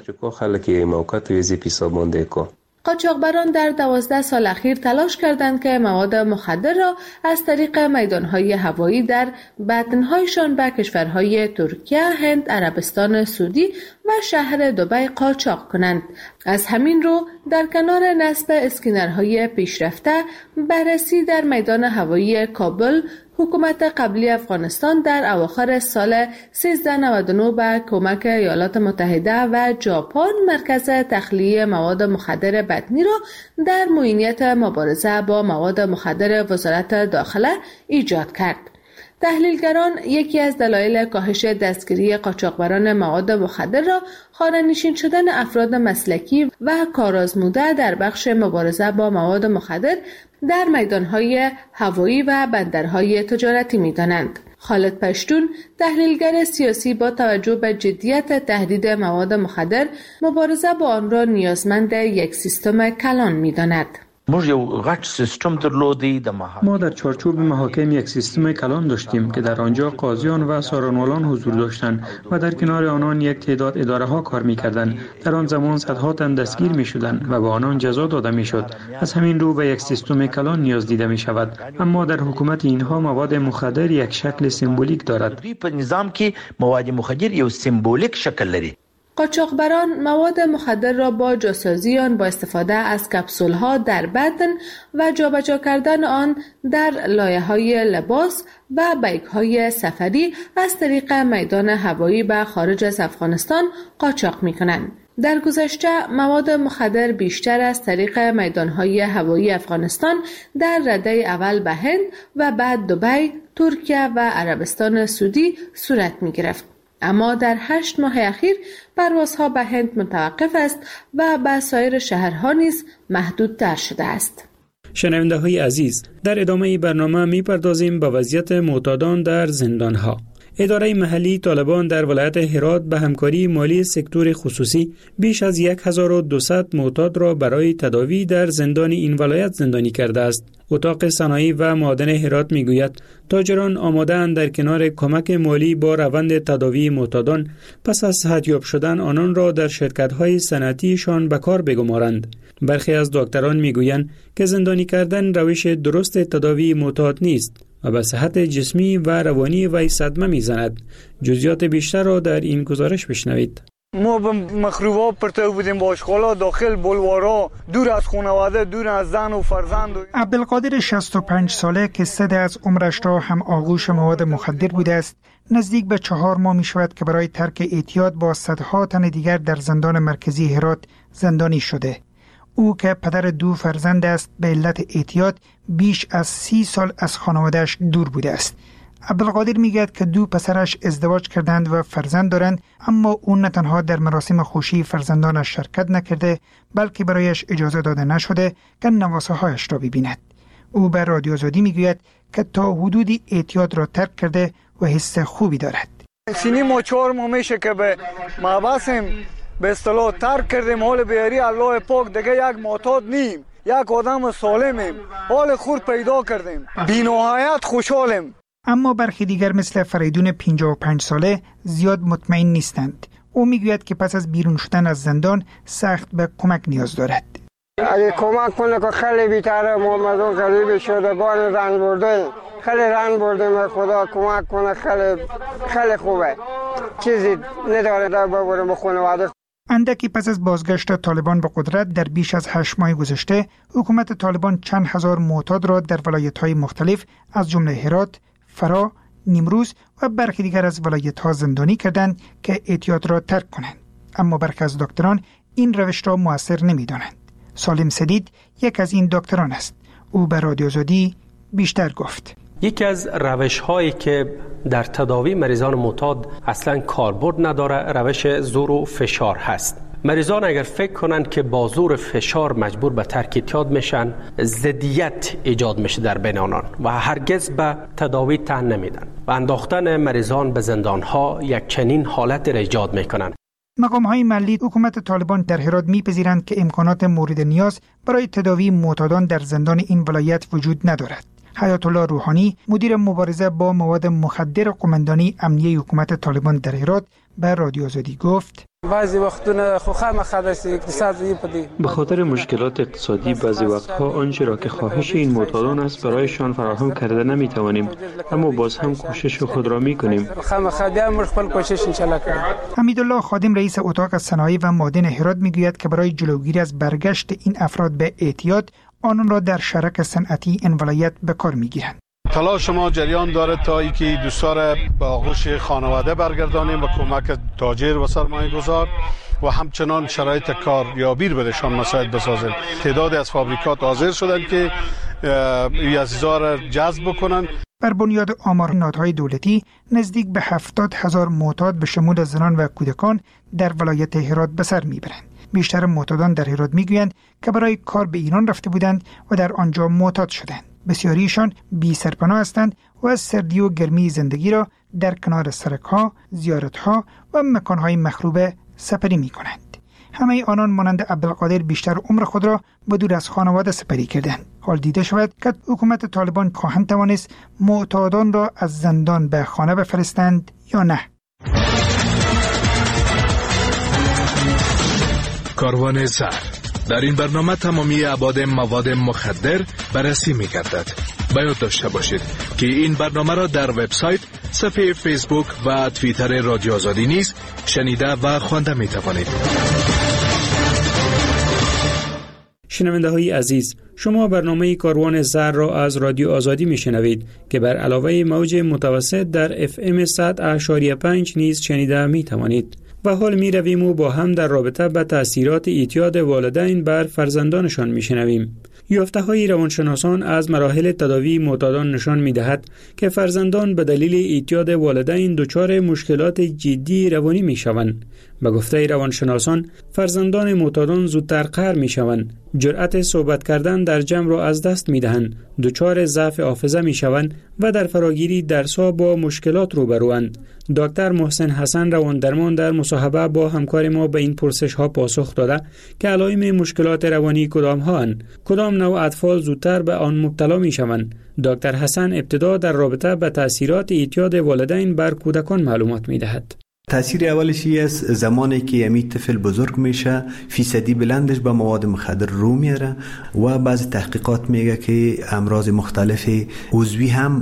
S12: قاچاقبران در دوازده سال اخیر تلاش کردند که مواد مخدر را از طریق میدانهای هوایی در بدنهایشان به کشورهای ترکیه، هند، عربستان سعودی و شهر دبی قاچاق کنند. از همین رو در کنار نصب اسکینرهای پیشرفته، بررسی در میدان هوایی کابل، حکومت قبلی افغانستان در اواخر سال سیزده نود و نه به کمک ایالات متحده و ژاپن مرکز تخلیه مواد مخدر بدنی را در معینیت مبارزه با مواد مخدر وزارت داخله ایجاد کرد. تحلیلگران یکی از دلایل کاهش دستگیری قاچاقبران مواد مخدر را خانه‌نشین شدن افراد مسلکی و کارآزموده در بخش مبارزه با مواد مخدر در میدانهای هوایی و بندرهای تجارتی می‌دانند. خالد پشتون، تحلیلگر سیاسی، با توجه به جدیت تهدید مواد مخدر، مبارزه با آن را نیازمند یک سیستم کلان می‌داند.
S14: ما در چارچوب محاکم یک سیستم کلان داشتیم که در آنجا قاضیان و سارنوالان حضور داشتند و در کنار آنان یک تعداد اداره ها کار می‌کردند. در آن زمان صدها تن دستگیر می‌شدند و به آنان جزا داده می‌شد. از همین رو به یک سیستم کلان نیاز دیده می‌شود. اما در حکومت اینها مواد مخدر یک شکل سمبولیک دارد.
S1: مواد مخدر یک سمبولیک شکل دارد.
S12: قاچاقبران مواد مخدر را با جاسازی آن با استفاده از کپسول‌ها در بدن و جابجا کردن آن در لایه‌های لباس و بیگ‌های سفری از طریق میدان هوایی به خارج از افغانستان قاچاق می‌کنند. در گذشته مواد مخدر بیشتر از طریق میدانهای هوایی افغانستان در رده اول به هند و بعد دبی، ترکیه و عربستان سعودی صورت می‌گرفت. اما در هشت ماه اخیر پروازها به هند متوقف است و به سایر شهرها نیز محدودتر شده است.
S14: شنونده های عزیز، در ادامه برنامه می پردازیم به وضعیت معتادان در زندانها. اداره محلی طالبان در ولایت هرات به همکاری مالی سکتور خصوصی بیش از هزار و دویست معتاد را برای تداوی در زندان این ولایت زندانی کرده است. اتاق صنایع و معادن هرات میگوید تاجران آماده‌اند در کنار کمک مالی با روند تداوی معتادان پس از صحتیاب شدن آنان را در شرکت‌های صنعتیشان به کار بگمارند. برخی از دکتران میگویند که زندانی کردن روش درست تداوی معتاد نیست و به صحت جسمی و روانی وی صدمه میزند. جزئیات بیشتر را در این گزارش بشنوید.
S5: ما به مخروبا پرتو بودیم با اشغالا داخل بلوارا، دور از خانواده، دور از زن و فرزند.
S15: عبدالقادر شصت و پنج ساله که سه ده از عمرش را هم آغوش مواد مخدر بوده است، نزدیک به چهار ماه می شود که برای ترک اعتیاد با صدها تن دیگر در زندان مرکزی هرات زندانی شده. او که پدر دو فرزند است به علت اعتیاد بیش از سی سال از خانواده‌اش دور بوده است. عبدالقادر میگوید که دو پسرش ازدواج کردند و فرزند دارند، اما او نه تنها در مراسم خوشی فرزندانش شرکت نکرده بلکه برایش اجازه داده نشده که نواسه هایش را ببیند. او به رادیو آزادی میگوید که تا حدودی اعتیاد را ترک کرده و حس خوبی دارد.
S5: سینی ما چهار ماه میشه که به محبسیم به اصطلاح ترک کردیم، حال بیاری الله پاک دیگه یک معتاد نیم، یک آدم سالمیم، حال خود پیدا کردیم، بی‌نهایت خوشحالیم.
S15: اما برخی دیگر مثل فریدون پنجاه و پنج ساله زیاد مطمئن نیستند. او میگوید که پس از بیرون شدن از زندان سخت به کمک نیاز دارد.
S16: اگه کمک کنه که خیلی بی‌تر محمدون قریب شدگان رنج برده، خیلی رنج برده، خدا کمک کنه، خیلی خیلی خوبه. چیزی نداره در ببرم به خانواده.
S15: اندکی پس از بازگشت طالبان به قدرت در بیش از هشت ماه گذشته، حکومت طالبان چند هزار معتاد را در ولایت‌های مختلف از جمله هرات، فرا، نیمروز و برخی دیگر از ولایت‌ها زندانی کردند که اعتیاد را ترک کنند. اما برخی از دکتران این روش را مؤثر نمی‌دانند. سالم سدید یک از این دکتران است. او به رادیو آزادی بیشتر گفت.
S18: یکی از روش‌هایی که در تداوی مریضان معتاد اصلاً کاربرد نداره روش زور و فشار هست. مریضان اگر فکر کنند که با زور فشار مجبور به ترک اعتیاد میشن، ضدیت ایجاد میشه در بین آنان و هرگز به تداوی تن نمیدن و انداختن مریضان به زندان‌ها یک چنین حالت را ایجاد میکنن.
S15: مقام‌های محلی حکومت طالبان در هرات می‌پذیرند که امکانات مورد نیاز برای تداوی معتادان در زندان این ولایت وجود ندارد. حیات الله روحانی مدیر مبارزه با مواد مخدر قماندانی امنیه حکومت طالبان در هرات به رادیو آزادی گفت:
S19: بعضی وقتونه خوخه مخدر اقتصادی پدی
S14: به خاطر مشکلات اقتصادی بعضی وقتها آنچه را که خواهش این معتادان است برایشان فراهم کرده نمیتوانیم، اما باز هم کوشش خود را میکنیم.
S15: حمیدالله خادم رئیس اتاق صنایع و معادن هرات میگوید که برای جلوگیری از برگشت این افراد به اعتیاد آنان را در شرک صنعتی این ولایت به کار میگیرند.
S25: تلاش ما جریان داره تا اینکه دوستار به آغوش خانواده برگردانیم و کمک تاجر و سرمایه گذار و همچنان شرایط کار یابی بدشان مساعد بسازیم. تعدادی از فابریکات حاضر شدن که این عزیزا را جذب بکنن.
S15: بر بنیاد آمار نهادهای دولتی نزدیک به هفتاد هزار معتاد به شمول زنان و کودکان در ولایت هرات به سر میبرند. بیشتر معتادان در هرات میگویند که برای کار به ایران رفته بودند و در آنجا معتاد شدند. بسیاریشان بی سرپناه هستند و از سردی و گرمی زندگی را در کنار سرک‌ها، زیارت‌ها و مکان‌های مخروبه سپری می‌کنند. همه آنان مانند عبدالقادر بیشتر عمر خود را به دور از خانواده سپری کردند. حال دیده شود که حکومت طالبان خواهند توانست معتادان را از زندان به خانه بفرستند یا نه.
S20: کاروان زر در این برنامه تمامی ابعاد مواد مخدر بررسی می‌گردد. باید داشته باشید که این برنامه را در وبسایت، صفحه فیسبوک و توییتر رادیو آزادی نیز شنیده و خوانده می‌توانید.
S14: شنونده های عزیز، شما برنامه کاروان زر را از رادیو آزادی میشنوید که بر علاوه موج متوسط در اف ام صد اشاریه پنج نیز شنیده می توانید. و حال می رویم و با هم در رابطه به تأثیرات اعتیاد والدین بر فرزندانشان می شنویم. یافته های روانشناسان از مراحل تداوی معتادان نشان می دهد که فرزندان به دلیل اعتیاد والدین دچار مشکلات جدی روانی می شوند به گفته روانشناسان، فرزندان معتادان زودتر قهر می شوند، جرأت صحبت کردن در جمع را از دست می دهند، دچار ضعف حافظه می شوند و در فراگیری درس‌ها با مشکلات روبروند. دکتر محسن حسن رواندرمان در مصاحبه با همکار ما به این پرسش ها پاسخ داده که علائم مشکلات روانی کدام ها اند، کدام نوع اطفال زودتر به آن مبتلا می شوند. دکتر حسن ابتدا در رابطه به تاثیرات اعتیاد والدین بر کودکان معلومات می دهد.
S26: تاثیر اولش است زمانی که امی طفل بزرگ میشه فیصدی بلندش به مواد مخدر رو میاره و بعضی تحقیقات میگه که امراض مختلف عضوی هم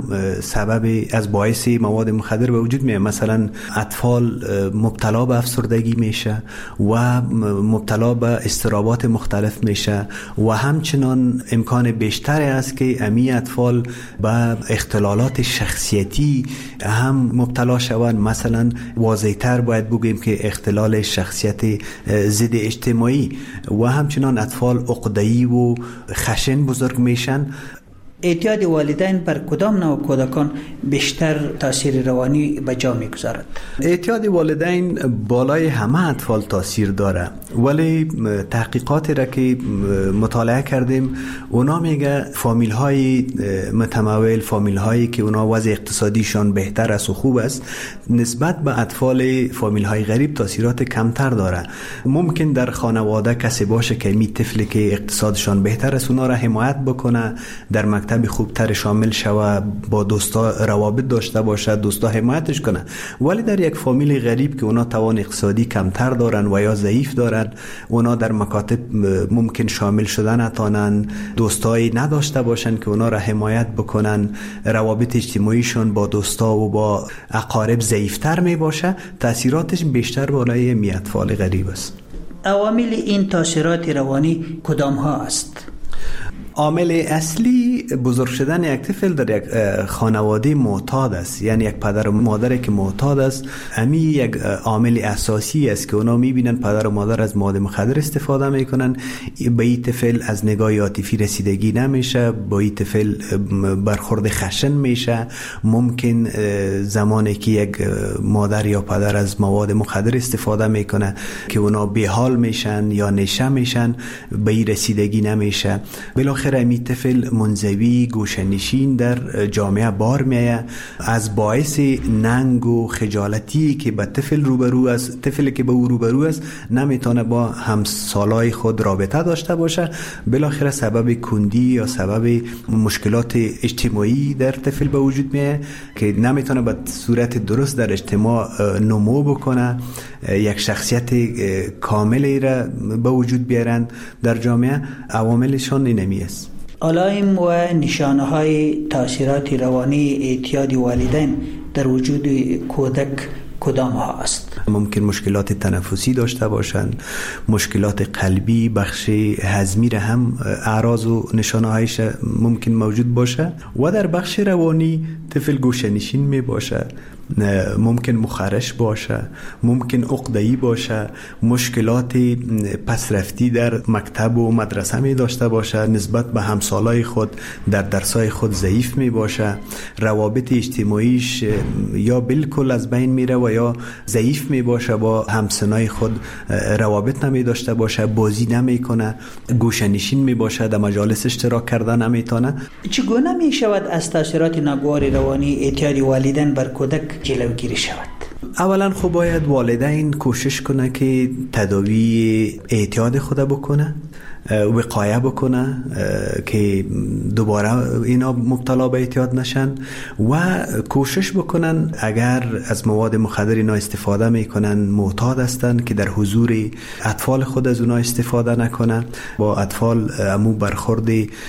S26: سبب از باعث مواد مخدر به وجود میاد. مثلا اطفال مبتلا به افسردگی میشه و مبتلا به اضطرابات مختلف میشه و همچنان امکان بیشتر است که امی اطفال به اختلالات شخصیتی هم مبتلا شوند. مثلا واضح تر باید بگوییم که اختلال شخصیت ضد اجتماعی و همچنان اطفال عقده‌ای و خشن بزرگ میشن.
S3: اعتیاد والدین بر کدام نوع کودکان بیشتر تاثیر روانی به جا میگذارد؟
S26: اعتیاد والدین بالای همه اطفال تاثیر داره، ولی تحقیقاتی را که مطالعه کردیم اونا میگه فامیل های متمول، فامیل هایی که اونا وضع اقتصادیشان بهتر است و خوب است، نسبت به اطفال فامیل های غریب تاثیرات کمتر داره. ممکن در خانواده کسی باشه که می طفلی که اقتصادشان بهتر است اونا را حمایت بکنه، در مکتب خوبتر شامل شوه، با دوستا روابط داشته باشه، دوستا حمایتش کنه. ولی در یک فامیل غریب که اونا توان اقتصادی کمتر دارن و یا ضعیف دارن، اونا در مکاتب ممکن شامل شدن نتونن، دوستایی نداشته باشن که اونا را حمایت بکنن، روابط اجتماعیشون با دوستا و با اقارب ضعیفتر می باشه، تاثیراتش بیشتر بالای می اطفال غریب است.
S3: عوامل این تاثیرات روانی کدام ها است؟
S26: عامل اصلی بزرگ شدن یک طفل در یک خانواده معتاد است، یعنی یک پدر و مادری که معتاد است. امی یک عامل اساسی است که اونا میبینن پدر و مادر از مواد مخدر استفاده میکنن، به این طفل از نگاه عاطفی رسیدگی نمیشه، با این طفل برخورد خشن میشه. ممکن زمانی که یک مادر یا پدر از مواد مخدر استفاده میکنه که اونا بی‌حال میشن یا نشه میشن، به این رسیدگی نمیشه. بالاخره امی طفل منزوی گوشه‌نشین در جامعه بار میایه، از باعث ننگ و خجالتی که به طفل روبرو است، طفلی که به او روبرو است نمیتونه با همسالای خود رابطه داشته باشه، بالاخره سبب کندی یا سبب مشکلات اجتماعی در طفل به وجود میایه که نمیتونه به صورت درست در اجتماع نمو بکنه، یک شخصیت کاملی را به وجود بیارن در جامعه. عواملشون اینمی است.
S3: علائم و نشانه های تاثیرات روانی اعتیاد والدین در وجود کودک کدام ها است؟
S26: ممکن مشکلات تنفسی داشته باشند، مشکلات قلبی، بخش هضمی را هم اعراض و نشانه هایش ممکن موجود باشه و در بخش روانی طفل گوشه‌نشین می باشه، ممکن مخرش باشه، ممکن عقده‌ای باشه، مشکلات پسرفتی در مکتب و مدرسه می داشته باشه، نسبت به همسالای خود در درسای خود ضعیف می باشه، روابط اجتماعیش یا بالکل از بین میره و یا ضعیف می باشه، با همسنای خود روابط نمی داشته باشه، بازی نمی کنه، گوشه‌نشین می باشه، در مجالس اشتراک کرده نمیتونه.
S3: چگونه می شود از تاثیرات ناگوار روانی اعتیاد والدین بر کودک جلوگیری شود؟
S26: اولا خب باید والدین کوشش کنه که تداوی اعتیاد خود بکنه، وقایه بکنه که دوباره اینا مبتلا به اعتیاد نشن و کوشش بکنن اگر از مواد مخدر اینا استفاده میکنن معتاد هستن که در حضور اطفال خود از اونا استفاده نکنن. با اطفال امو برخورد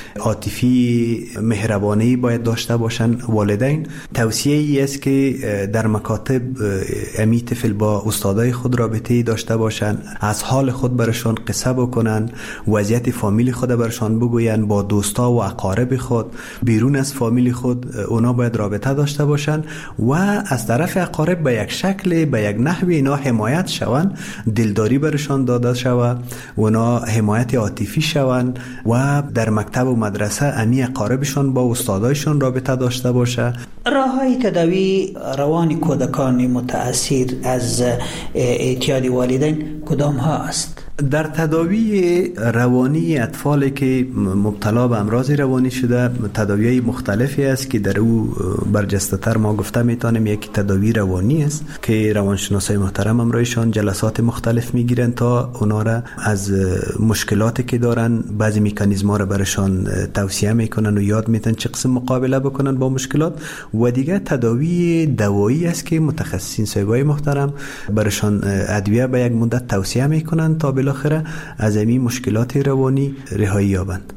S26: عاطفی مهربانی باید داشته باشن والدین. توصیه ای است که در مکاتب امی طفل با استادای خود رابطه داشته باشن، از حال خود برشان قصه بکنن و وضعیت فامیلی خود برشان بگوین، با دوستا و اقارب خود بیرون از فامیلی خود اونا باید رابطه داشته باشن و از طرف اقارب به یک شکل به یک نحوی اینا حمایت شوند، دلداری برشان داده شود، اونا حمایت عاطفی شوند و در مکتب و مدرسه امی اقاربشان با استادایشان رابطه داشته باشه.
S3: راههای تداوی روان کودکان متأثر از اعتیاد والدین کدام ها است؟
S26: در تداوی روانی اطفالی که مبتلا به امراض روانی شده تداوی‌های مختلفی است که در او برجسته تر ما گفته میتونیم یک تداوی روانی است که روانشناسای محترم امرایشان جلسات مختلف میگیرن تا اونا را از مشکلاتی که دارن بعضی مکانیزم‌ها را برشان توصیه میکنن و یاد میدن چه قسم مقابله بکنن با مشکلات. و دیگه تداوی دوایی است که متخصصین صاحبای محترم برشان ادویه به یک مدت توصیه میکنن تا بالاخره از این مشکلات روانی رهایی یابند.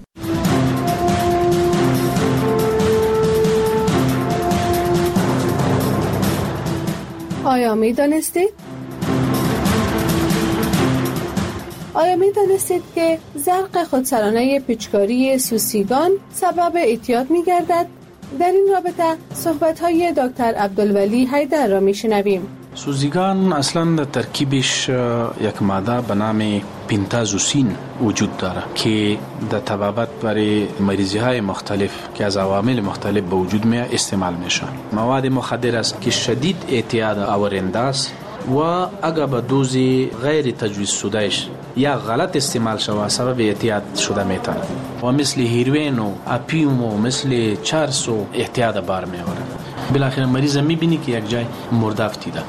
S12: آیا می دانستید؟ آیا می دانستید که زرق خودسرانه پیچکاری سوسیگان سبب اعتیاد می گردد؟ در این رابطه صحبت‌های دکتر عبدالولی حیدر را می شنویم.
S4: سوزیگان اصلا ترکیبش یک ماده به نام پنتازوسین وجود داره که در تبابت برای مریضی های مختلف که از عوامل مختلف به وجود می استعمال میشن. مواد مخدر است که شدید اعتیاد آورنده است و اگر به دوز غیر تجویز شدهش یا غلط استعمال شود سبب اعتیاد شده میتونه و مثل هیروین و اپیوم و مثل چرس و اعتیاد بار میاره. بالاخره مریض میبینی که یک جای مرده افتیده.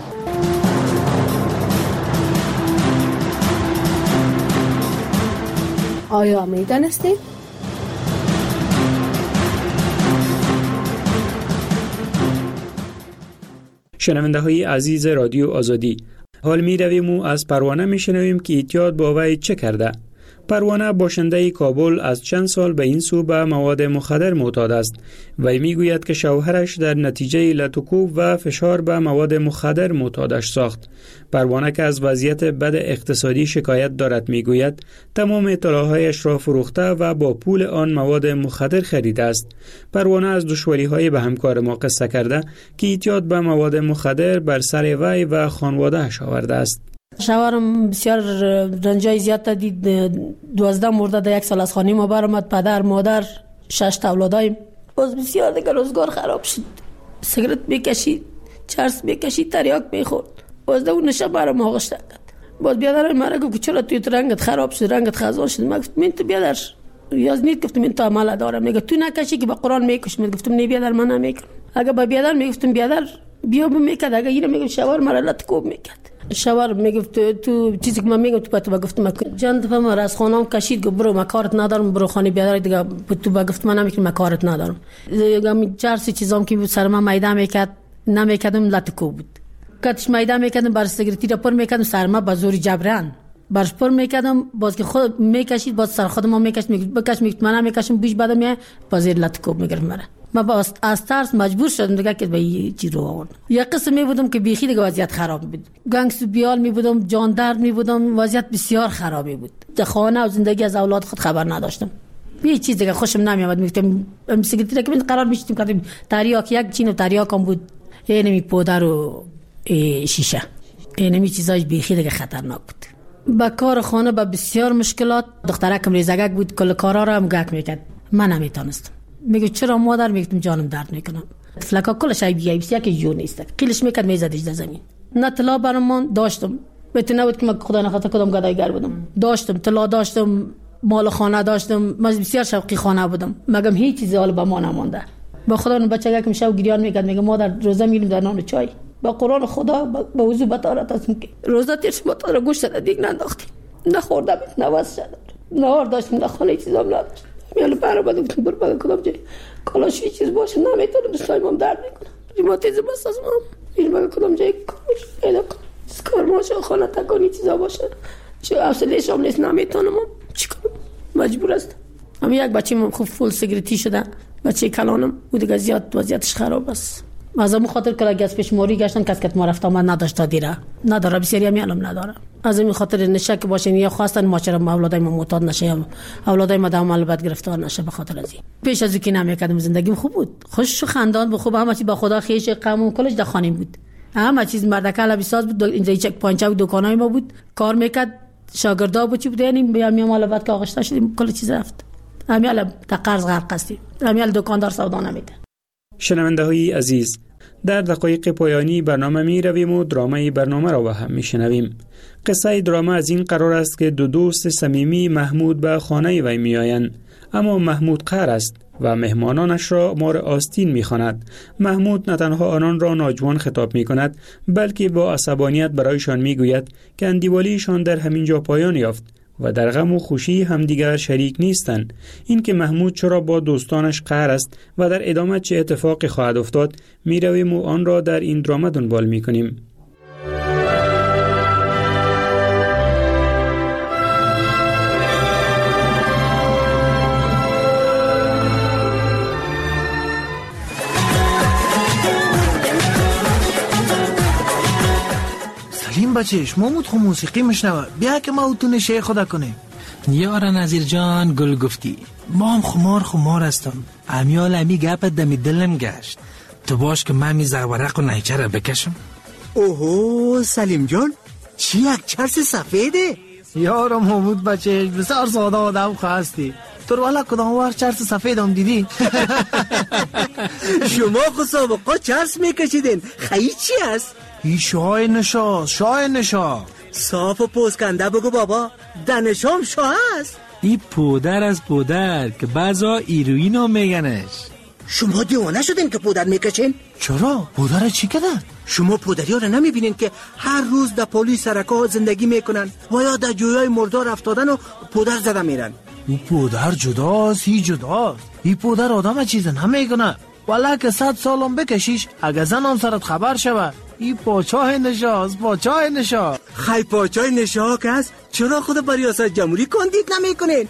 S12: آیا می دانستید؟
S14: شنونده های عزیز رادیو آزادی، حال می رویم و از پروانه می شنویم که اعتیاد با وی چه کرده. پروانه باشنده کابل از چند سال به این سو به مواد مخدر معتاد است. وی می گوید که شوهرش در نتیجه لطکوب و فشار به مواد مخدر معتادش ساخت. پروانه که از وضعیت بد اقتصادی شکایت دارد می گوید تمام طلاهایش را فروخته و با پول آن مواد مخدر خریده است. پروانه از دشواری های به همکار ما قصه کرده که اعتیاد به مواد مخدر بر سر وی و خانواده‌اش آورده است.
S27: شوهرم بسیار رنجای زیاد دید، دوازده مرده در یک سال از خانه ما برآمد، پدر مادر شش تا اولادایم. باز بسیار دیگه روزگار خراب شد، سیگرت میکشید، چرس میکشید، تریاک میخورد. باز دو نشه برام آغوش کرد. باز بیادر مرا گفت که چرا توی رنگت خراب شد، رنگت خزان شد. من گفتم من تو بیادر یاز نیت، گفتم من تو عمل دارم. میگه تو نکشی که با قرآن میکش. من گفتم نه بیادر من نمیکنم. اگه با بیادر میگفتم بیادر بیا میکرد، اگه اینو میگم شوهر مرا لطکوب میکرد. شوهر میگفت تو, تو چیزی که من میگم تو تو گفتم چند دفعه ما از خونم کشید گفت برو من کارت ندارم، برو خانه بیادر دیگه. تو گفت من نمیکنم، من کارت ندارم. میگم چهار سه چیزام که سر من میدم میکرد نمیکردم لطکوب بود. کاتش میدم میکردم بر سیگرتی را پر میکردم سر ما با زور جبران برش پر میکردم. باز که خود میکشید باز سر خودم میکشید میگفت بکش، میگفت من نمیکشم بیش بعد میاد باز لطکوب میگرفت مرا. من باز از ترس مجبور شدم دیگه که به این چیز رو آوردم. یک قسم می بودم که بیخی دیگه وضعیت خراب بود، گنگس بیال می بودم، جان درد می بودم، وضعیت بسیار خرابی بود. در خانه و زندگی از اولاد خود خبر نداشتم. یه چیز دیگه خوشم نمیاد. میگفتم سیگرتی را که من قرار میشتیم کردیم تریاک، یک چین و تریاک هم بود، یه نمی پودر و شیشه، یه نمی چیزای بیخی دیگه خطرناک بود. با کار خانه با بسیار مشکلات. دخترکم ریزگک بود، کل کارا رو هم گک میکرد، من نمیتونستم. میگه چرا مادر؟ میگفتم جانم درد میکنم. فلکا کلش ای بی ای بس یک جو نیست. قیلش میکرد میزدش در زمین. نه طلا برام داشتم، بهتون نبود که من خدا نخواسته کدام گدایگر بودم. داشتم طلا، داشتم مال خانه، داشتم. من بسیار شوقی خانه بودم، مگم هیچ چیزی حال با ما نمونده. با خدا اون بچه که میشه گریان میکرد، میگه مادر روزه میریم در نان و چای. با قرآن خدا با وضو بطارت هستم که روزه تیرش بطاره گوشت دیگه ننداختیم، نخورده بود، نواز شد، نهار داشتیم، در خانه چیزام نداشت. میاله برا بدم که بر بگم کدام جای کلاش چیز باشه نمیتونم، دستایمم درد میکنه، ریماتیزم است از من. این بگم کدام جای کارش پیدا کنم، کار ماشه خانه تکانی چیزا باشه، چه حوصله شام نیست، نمیتونم. چیکار مجبور است. اما یک بچه‌م خوب فول سیگرتی شده، بچه کلانم بود دیگه زیاد وضعیتش خراب است. از همون خاطر که اگه از پیشماری گشتن کس که ما رفت آمد نداشت تا دیره نداره، بسیاری هم علم نداره. از این خاطر نشک باشین یا خواستن ما چرا اولادای ما معتاد نشه یا اولادای ما در عمل بد گرفتار نشه. به خاطر از این پیش از اینکه نمیکردم زندگیم خوب بود، خوش و خندان بود، خوب همه چی با خدا خیش غم و کلش در خانه بود، همه چیز مردکه لبی ساز بود. اینجا چک پانچه و دکانای ما بود، کار میکرد، شاگردا بود چی بود، یعنی میام مال بعد که آغشته شدیم کل چیز رفت. همیال تا قرض غرق هستیم، همیال دکاندار سودا نمیده.
S14: شنونده های عزیز، در دقایق پایانی برنامه می رویم و درامه برنامه را با هم می شنویم. قصه درامه از این قرار است که دو دوست صمیمی محمود به خانه وی می آیند، اما محمود قهر است و مهمانانش را مار آستین می خواند. محمود نه تنها آنان را ناجوان خطاب می کند، بلکه با عصبانیت برایشان می گوید که اندیوالیشان در همین جا پایان یافت و در غم و خوشی همدیگر شریک نیستند. این که محمود چرا با دوستانش قهر است و در ادامه چه اتفاقی خواهد افتاد می رویم و آن را در این درامه دنبال می کنیم.
S1: سلیم بچهش، محمود خو موسیقی مشنوه، بیا که ما او تو نشه خدا کنیم.
S6: یار نظیر جان گل گفتی، ما هم خمار خمار هستم. امیال امی گپت دمی دلم گشت، تو باش که من می زرورق و نیچه را بکشم.
S1: اوهو سلیم جان، چی یک چرس سفیده؟ یار محمود بچهش بسیار ساده آدم خواستی، تو رو والا کدام وار چرس سفید هم دیدی؟ شما خو سابقا چرس میکشیدین، خیلی چی هست؟ ای شاه نشا، شاه نشا صاف و پوزکنده بگو بابا، دنشام شاه هست.
S6: ای پودر از پودر که بعضا ایروین هم میگنش.
S1: شما دیوانه شدین که پودر میکشین؟ چرا؟ پودر چی کدن؟ شما پودری ها رو نمیبینین که هر روز در پلیس سرکا زندگی میکنن و یا در جویای مردار افتادن و پودر زده میرن؟ او پودر جداست، هی جداست. ای پودر آدم چیز نمیکنه، والا که صد سالم بکشیش اگه زنم سرت خبر شوه ای پاچاه نشاست، پاچاه نشا. خی پاچاه نشا که هست، چرا خود بر ریاست جمهوری کاندید نمی کنین؟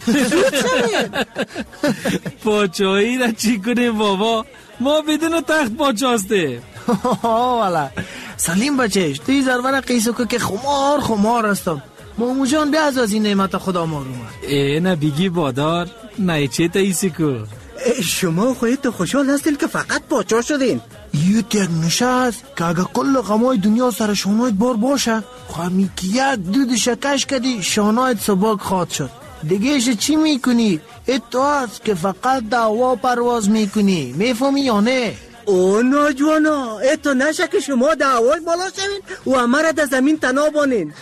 S6: پاچاهی را چی کنیم بابا، ما بدون تخت پاچاسته.
S1: والا سلیم بچهش، توی زرور قیسو که خمار خمار هستم. مامو جان بیا از این نعمت خدا ما رو من.
S6: ای نه بیگی بادار، نه چه تاییسی کو.
S1: شما خواهید تو خوشحال هستین که فقط پاچا شدین. یه یک نشست که اگه کل غمای دنیا سر شانایت بار باشه، خواهمی که یک دود شکش کدی شانایت سباک خواد شد. دیگهش چی میکنی؟ اتو هست که فقط دعوا پرواز میکنی، میفهمی یا نه؟ او ناجوانا، اتو نشه که شما دعوای بالا شوین و همه را در زمین تنها بانین.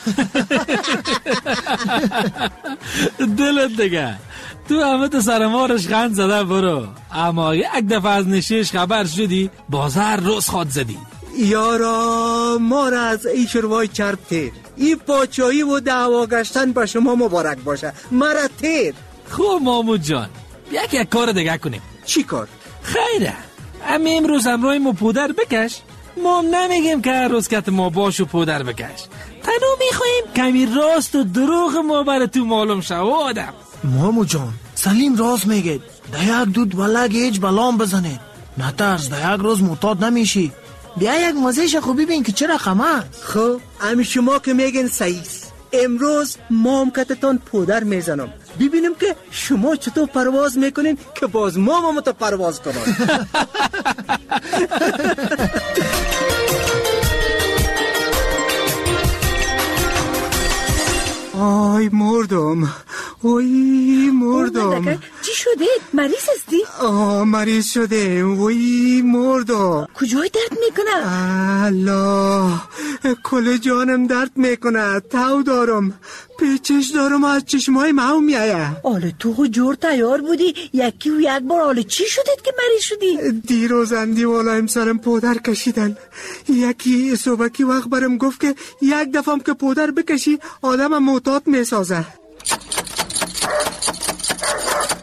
S6: دلت دیگه تو همه تو سرمارش غند زده برو، اما یک دفعه از نشیش خبر شدی بازار روز خود زدی.
S1: یارا ما را از ای شروای چرب تیر، ای پاچایی و دعوا گشتن به شما مبارک باشه، مرا تیر.
S6: خوب مامود جان، یک یک کار دیگه کنیم.
S1: چی کار؟
S6: خیره امی امروز همراه ما پودر بکش، ما هم نمیگیم که هر روز که ما باشو پودر بکش، تنو میخواییم کمی راست و دروغ ما بر تو معلوم شو آدم.
S1: مامو جان سلیم راست میگه، در یک دود بلگ هیچ بلام بزنه، نترس در یک روز معتاد نمیشی. بیا یک مزهش خوبی بین که چه رقم هست. خب امی شما که میگن سعیس، امروز مام کتتان پودر میزنم، ببینیم که شما چطور پرواز میکنین که باز مام هم تو پرواز کنن. آی مردم، وی مردم.
S8: چی شده؟ مریض هستی؟
S1: آه مریض شده، وی مردم.
S8: کجای درد میکنه؟
S1: الله، کل جانم درد میکنه، تاو دارم، پیچش دارم، از چشمای ماو میایه.
S8: آله تو جور تیار بودی یکی و یک بار، آله چی شدید که مریض شدی؟
S1: دیروز اندی والا امسرم پودر کشیدن، یکی صبحکی وقت برم گفت که یک دفعه که پودر بکشی آدم معتاد میسازه.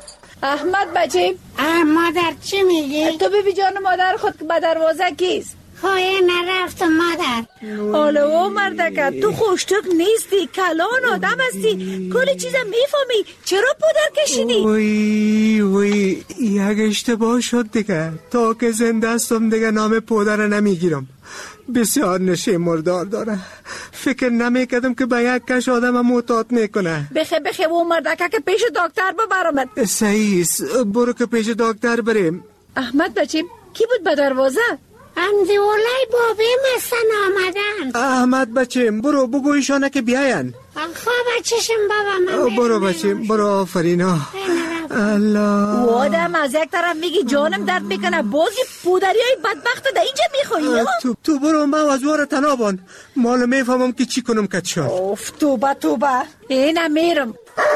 S8: احمد بچه،
S9: اه مادر چی میگی؟
S8: تو ببی جان مادر خود که به دروازه کیست؟
S9: خواهی نرفت مادر.
S8: حالا او مردکه تو خوشتک نیستی، کلان آدم هستی، کل چیزا میفهمی، چرا پودر کشیدی؟
S11: وی وی یک اشتباه شد دیگه، تا که زنده هستم دیگه نام پودر نمیگیرم. بسیار نشه مردار داره، فکر نمیکردم که به یک کش آدم معتاد میکنه.
S8: بخه بخه او مردکه که پیش دکتر ببرمت.
S11: صحیح، برو که پیش دکتر بریم.
S8: احمد بچیم کی بود به دروازه؟
S9: امدی اولای بابیم هستن آمدن.
S11: احمد بچیم برو بگو ایشانه که بیاین.
S9: خواه بچشم بابا من
S11: برو بچیم برو. آفرینا الله.
S8: و آدم از یک طرف میگی جانم درد میکنه، بازی پودری های بدبخت در اینجا میخوایی.
S11: تو, تو برو من وزوار تنابان مال میفهمم که چی کنم کت شد.
S8: اوف توبه توبه اینم میرم.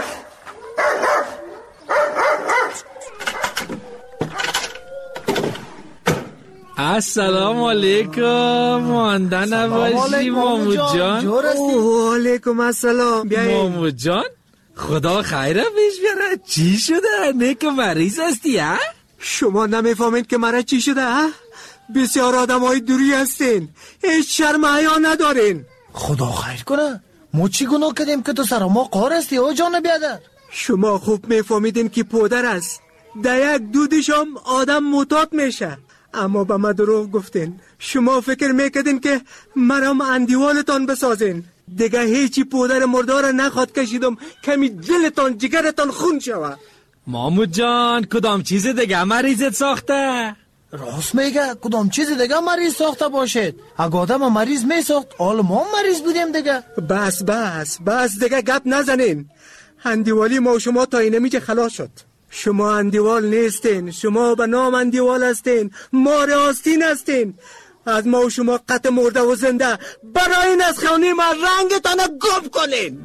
S6: السلام علیکم. مانده نباشی مامو جان.
S11: و علیکم السلام.
S6: مامو جان خدا خیره پیش بیاره. چی شده؟ نیک مریض هستی ها؟
S11: شما نمیفهمید که مرا چی شده ها؟ بسیار آدم های دوری هستین، هیچ شرم حیا ندارین.
S1: خدا خیر کنه، ما چی گناه کردیم که تو سر ما قهر هستی او جان بیادر؟
S11: شما خوب میفهمیدین که پودر است، در یک دودشم آدم معتاد میشه، اما به ما دروغ گفتین. شما فکر میکردین که مرام اندیوالتان بسازین. دیگه هیچی پودر مردار نخواد کشیدم کمی دلتان جگرتان خون شوه.
S6: مامو جان کدام چیز دیگه مریضت ساخته؟
S1: راست میگه، کدام چیز دیگه مریض ساخته باشد. اگه آدم مریض میساخت حالا ما مریض بودیم دیگه.
S11: بس بس بس دیگه گپ نزنین. اندیوالی ما و شما تا اینمیجه خلاص شد. شما اندیوال نیستین، شما به نام اندیوال هستین، مار آستین هستین. از ما و شما قطع مرده و زنده برای این از خانه ما رنگتان گم کنین.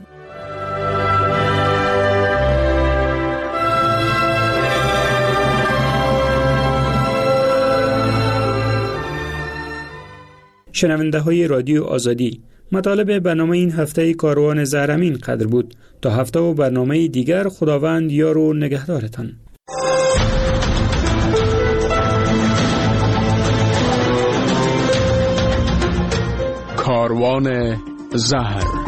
S14: شنونده های رادیو آزادی، مطالب برنامه این هفته کاروان زهرمین قدر بود. تا هفته و برنامه دیگر خداوند یار و نگهدارتان.
S7: کاروان زهر.